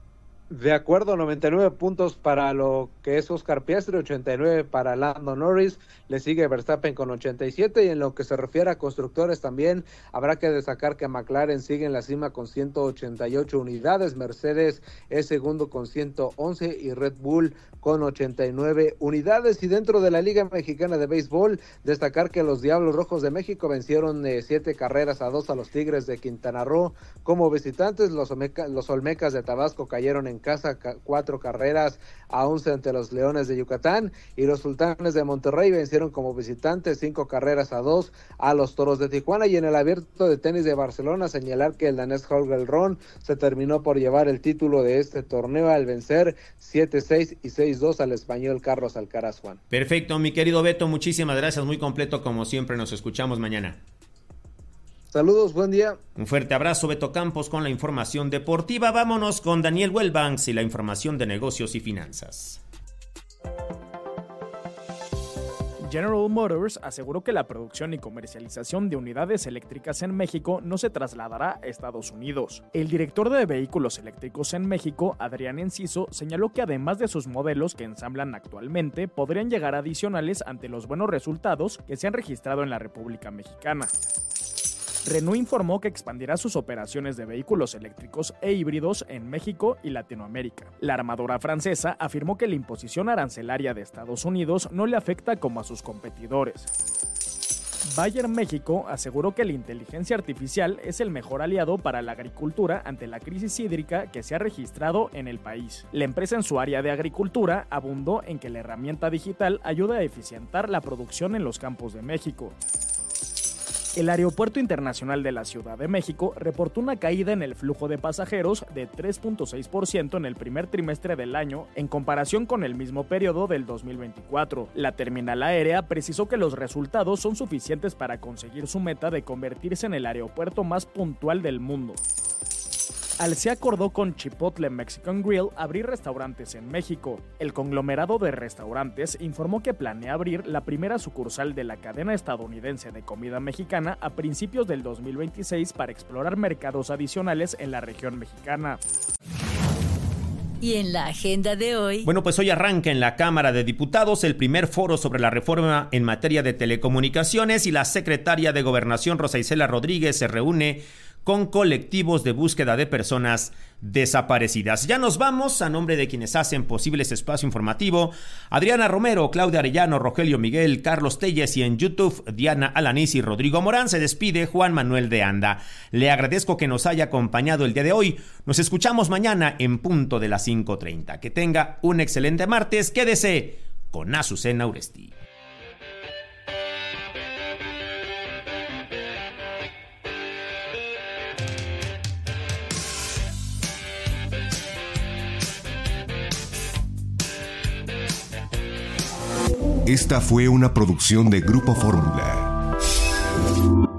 De acuerdo, noventa y nueve puntos para lo que es Oscar Piastri, ochenta y nueve para Lando Norris, le sigue Verstappen con ochenta y siete, y en lo que se refiere a constructores también habrá que destacar que McLaren sigue en la cima con ciento ochenta y ocho unidades, Mercedes es segundo con ciento once y Red Bull con ochenta y nueve unidades. Y dentro de la Liga Mexicana de Béisbol, destacar que los Diablos Rojos de México vencieron eh, siete carreras a dos a los Tigres de Quintana Roo como visitantes. Los, Olmeca, los Olmecas de Tabasco cayeron en casa cuatro carreras a once ante los Leones de Yucatán, y los Sultanes de Monterrey vencieron como visitantes cinco carreras a dos a los Toros de Tijuana. Y en el Abierto de Tenis de Barcelona, señalar que el danés Holger Rune se terminó por llevar el título de este torneo al vencer siete seis y seis dos al español Carlos Alcaraz, Juan. Perfecto, mi querido Beto, muchísimas gracias, muy completo como siempre, nos escuchamos mañana. Saludos, buen día. Un fuerte abrazo, Beto Campos, con la información deportiva. Vámonos con Daniel Wellbanks y la información de negocios y finanzas. General Motors aseguró que la producción y comercialización de unidades eléctricas en México no se trasladará a Estados Unidos. El director de vehículos eléctricos en México, Adrián Enciso, señaló que además de sus modelos que ensamblan actualmente, podrían llegar adicionales ante los buenos resultados que se han registrado en la República Mexicana. Renault informó que expandirá sus operaciones de vehículos eléctricos e híbridos en México y Latinoamérica. La armadora francesa afirmó que la imposición arancelaria de Estados Unidos no le afecta como a sus competidores. Bayer México aseguró que la inteligencia artificial es el mejor aliado para la agricultura ante la crisis hídrica que se ha registrado en el país. La empresa en su área de agricultura abundó en que la herramienta digital ayuda a eficientar la producción en los campos de México. El Aeropuerto Internacional de la Ciudad de México reportó una caída en el flujo de pasajeros de tres punto seis por ciento en el primer trimestre del año en comparación con el mismo periodo del dos mil veinticuatro. La terminal aérea precisó que los resultados son suficientes para conseguir su meta de convertirse en el aeropuerto más puntual del mundo. Alsea acordó con Chipotle Mexican Grill abrir restaurantes en México. El conglomerado de restaurantes informó que planea abrir la primera sucursal de la cadena estadounidense de comida mexicana a principios del dos mil veintiséis para explorar mercados adicionales en la región mexicana. Y en la agenda de hoy... Bueno, pues hoy arranca en la Cámara de Diputados el primer foro sobre la reforma en materia de telecomunicaciones y la secretaria de Gobernación, Rosa Isela Rodríguez, se reúne con colectivos de búsqueda de personas desaparecidas. Ya nos vamos, a nombre de quienes hacen posible este espacio informativo: Adriana Romero, Claudia Arellano, Rogelio Miguel, Carlos Telles, y en YouTube Diana Alanís y Rodrigo Morán. Se despide Juan Manuel de Anda. Le agradezco que nos haya acompañado el día de hoy. Nos escuchamos mañana en punto de las cinco treinta. Que tenga un excelente martes. Quédese con Azucena Uresti. Esta fue una producción de Grupo Fórmula.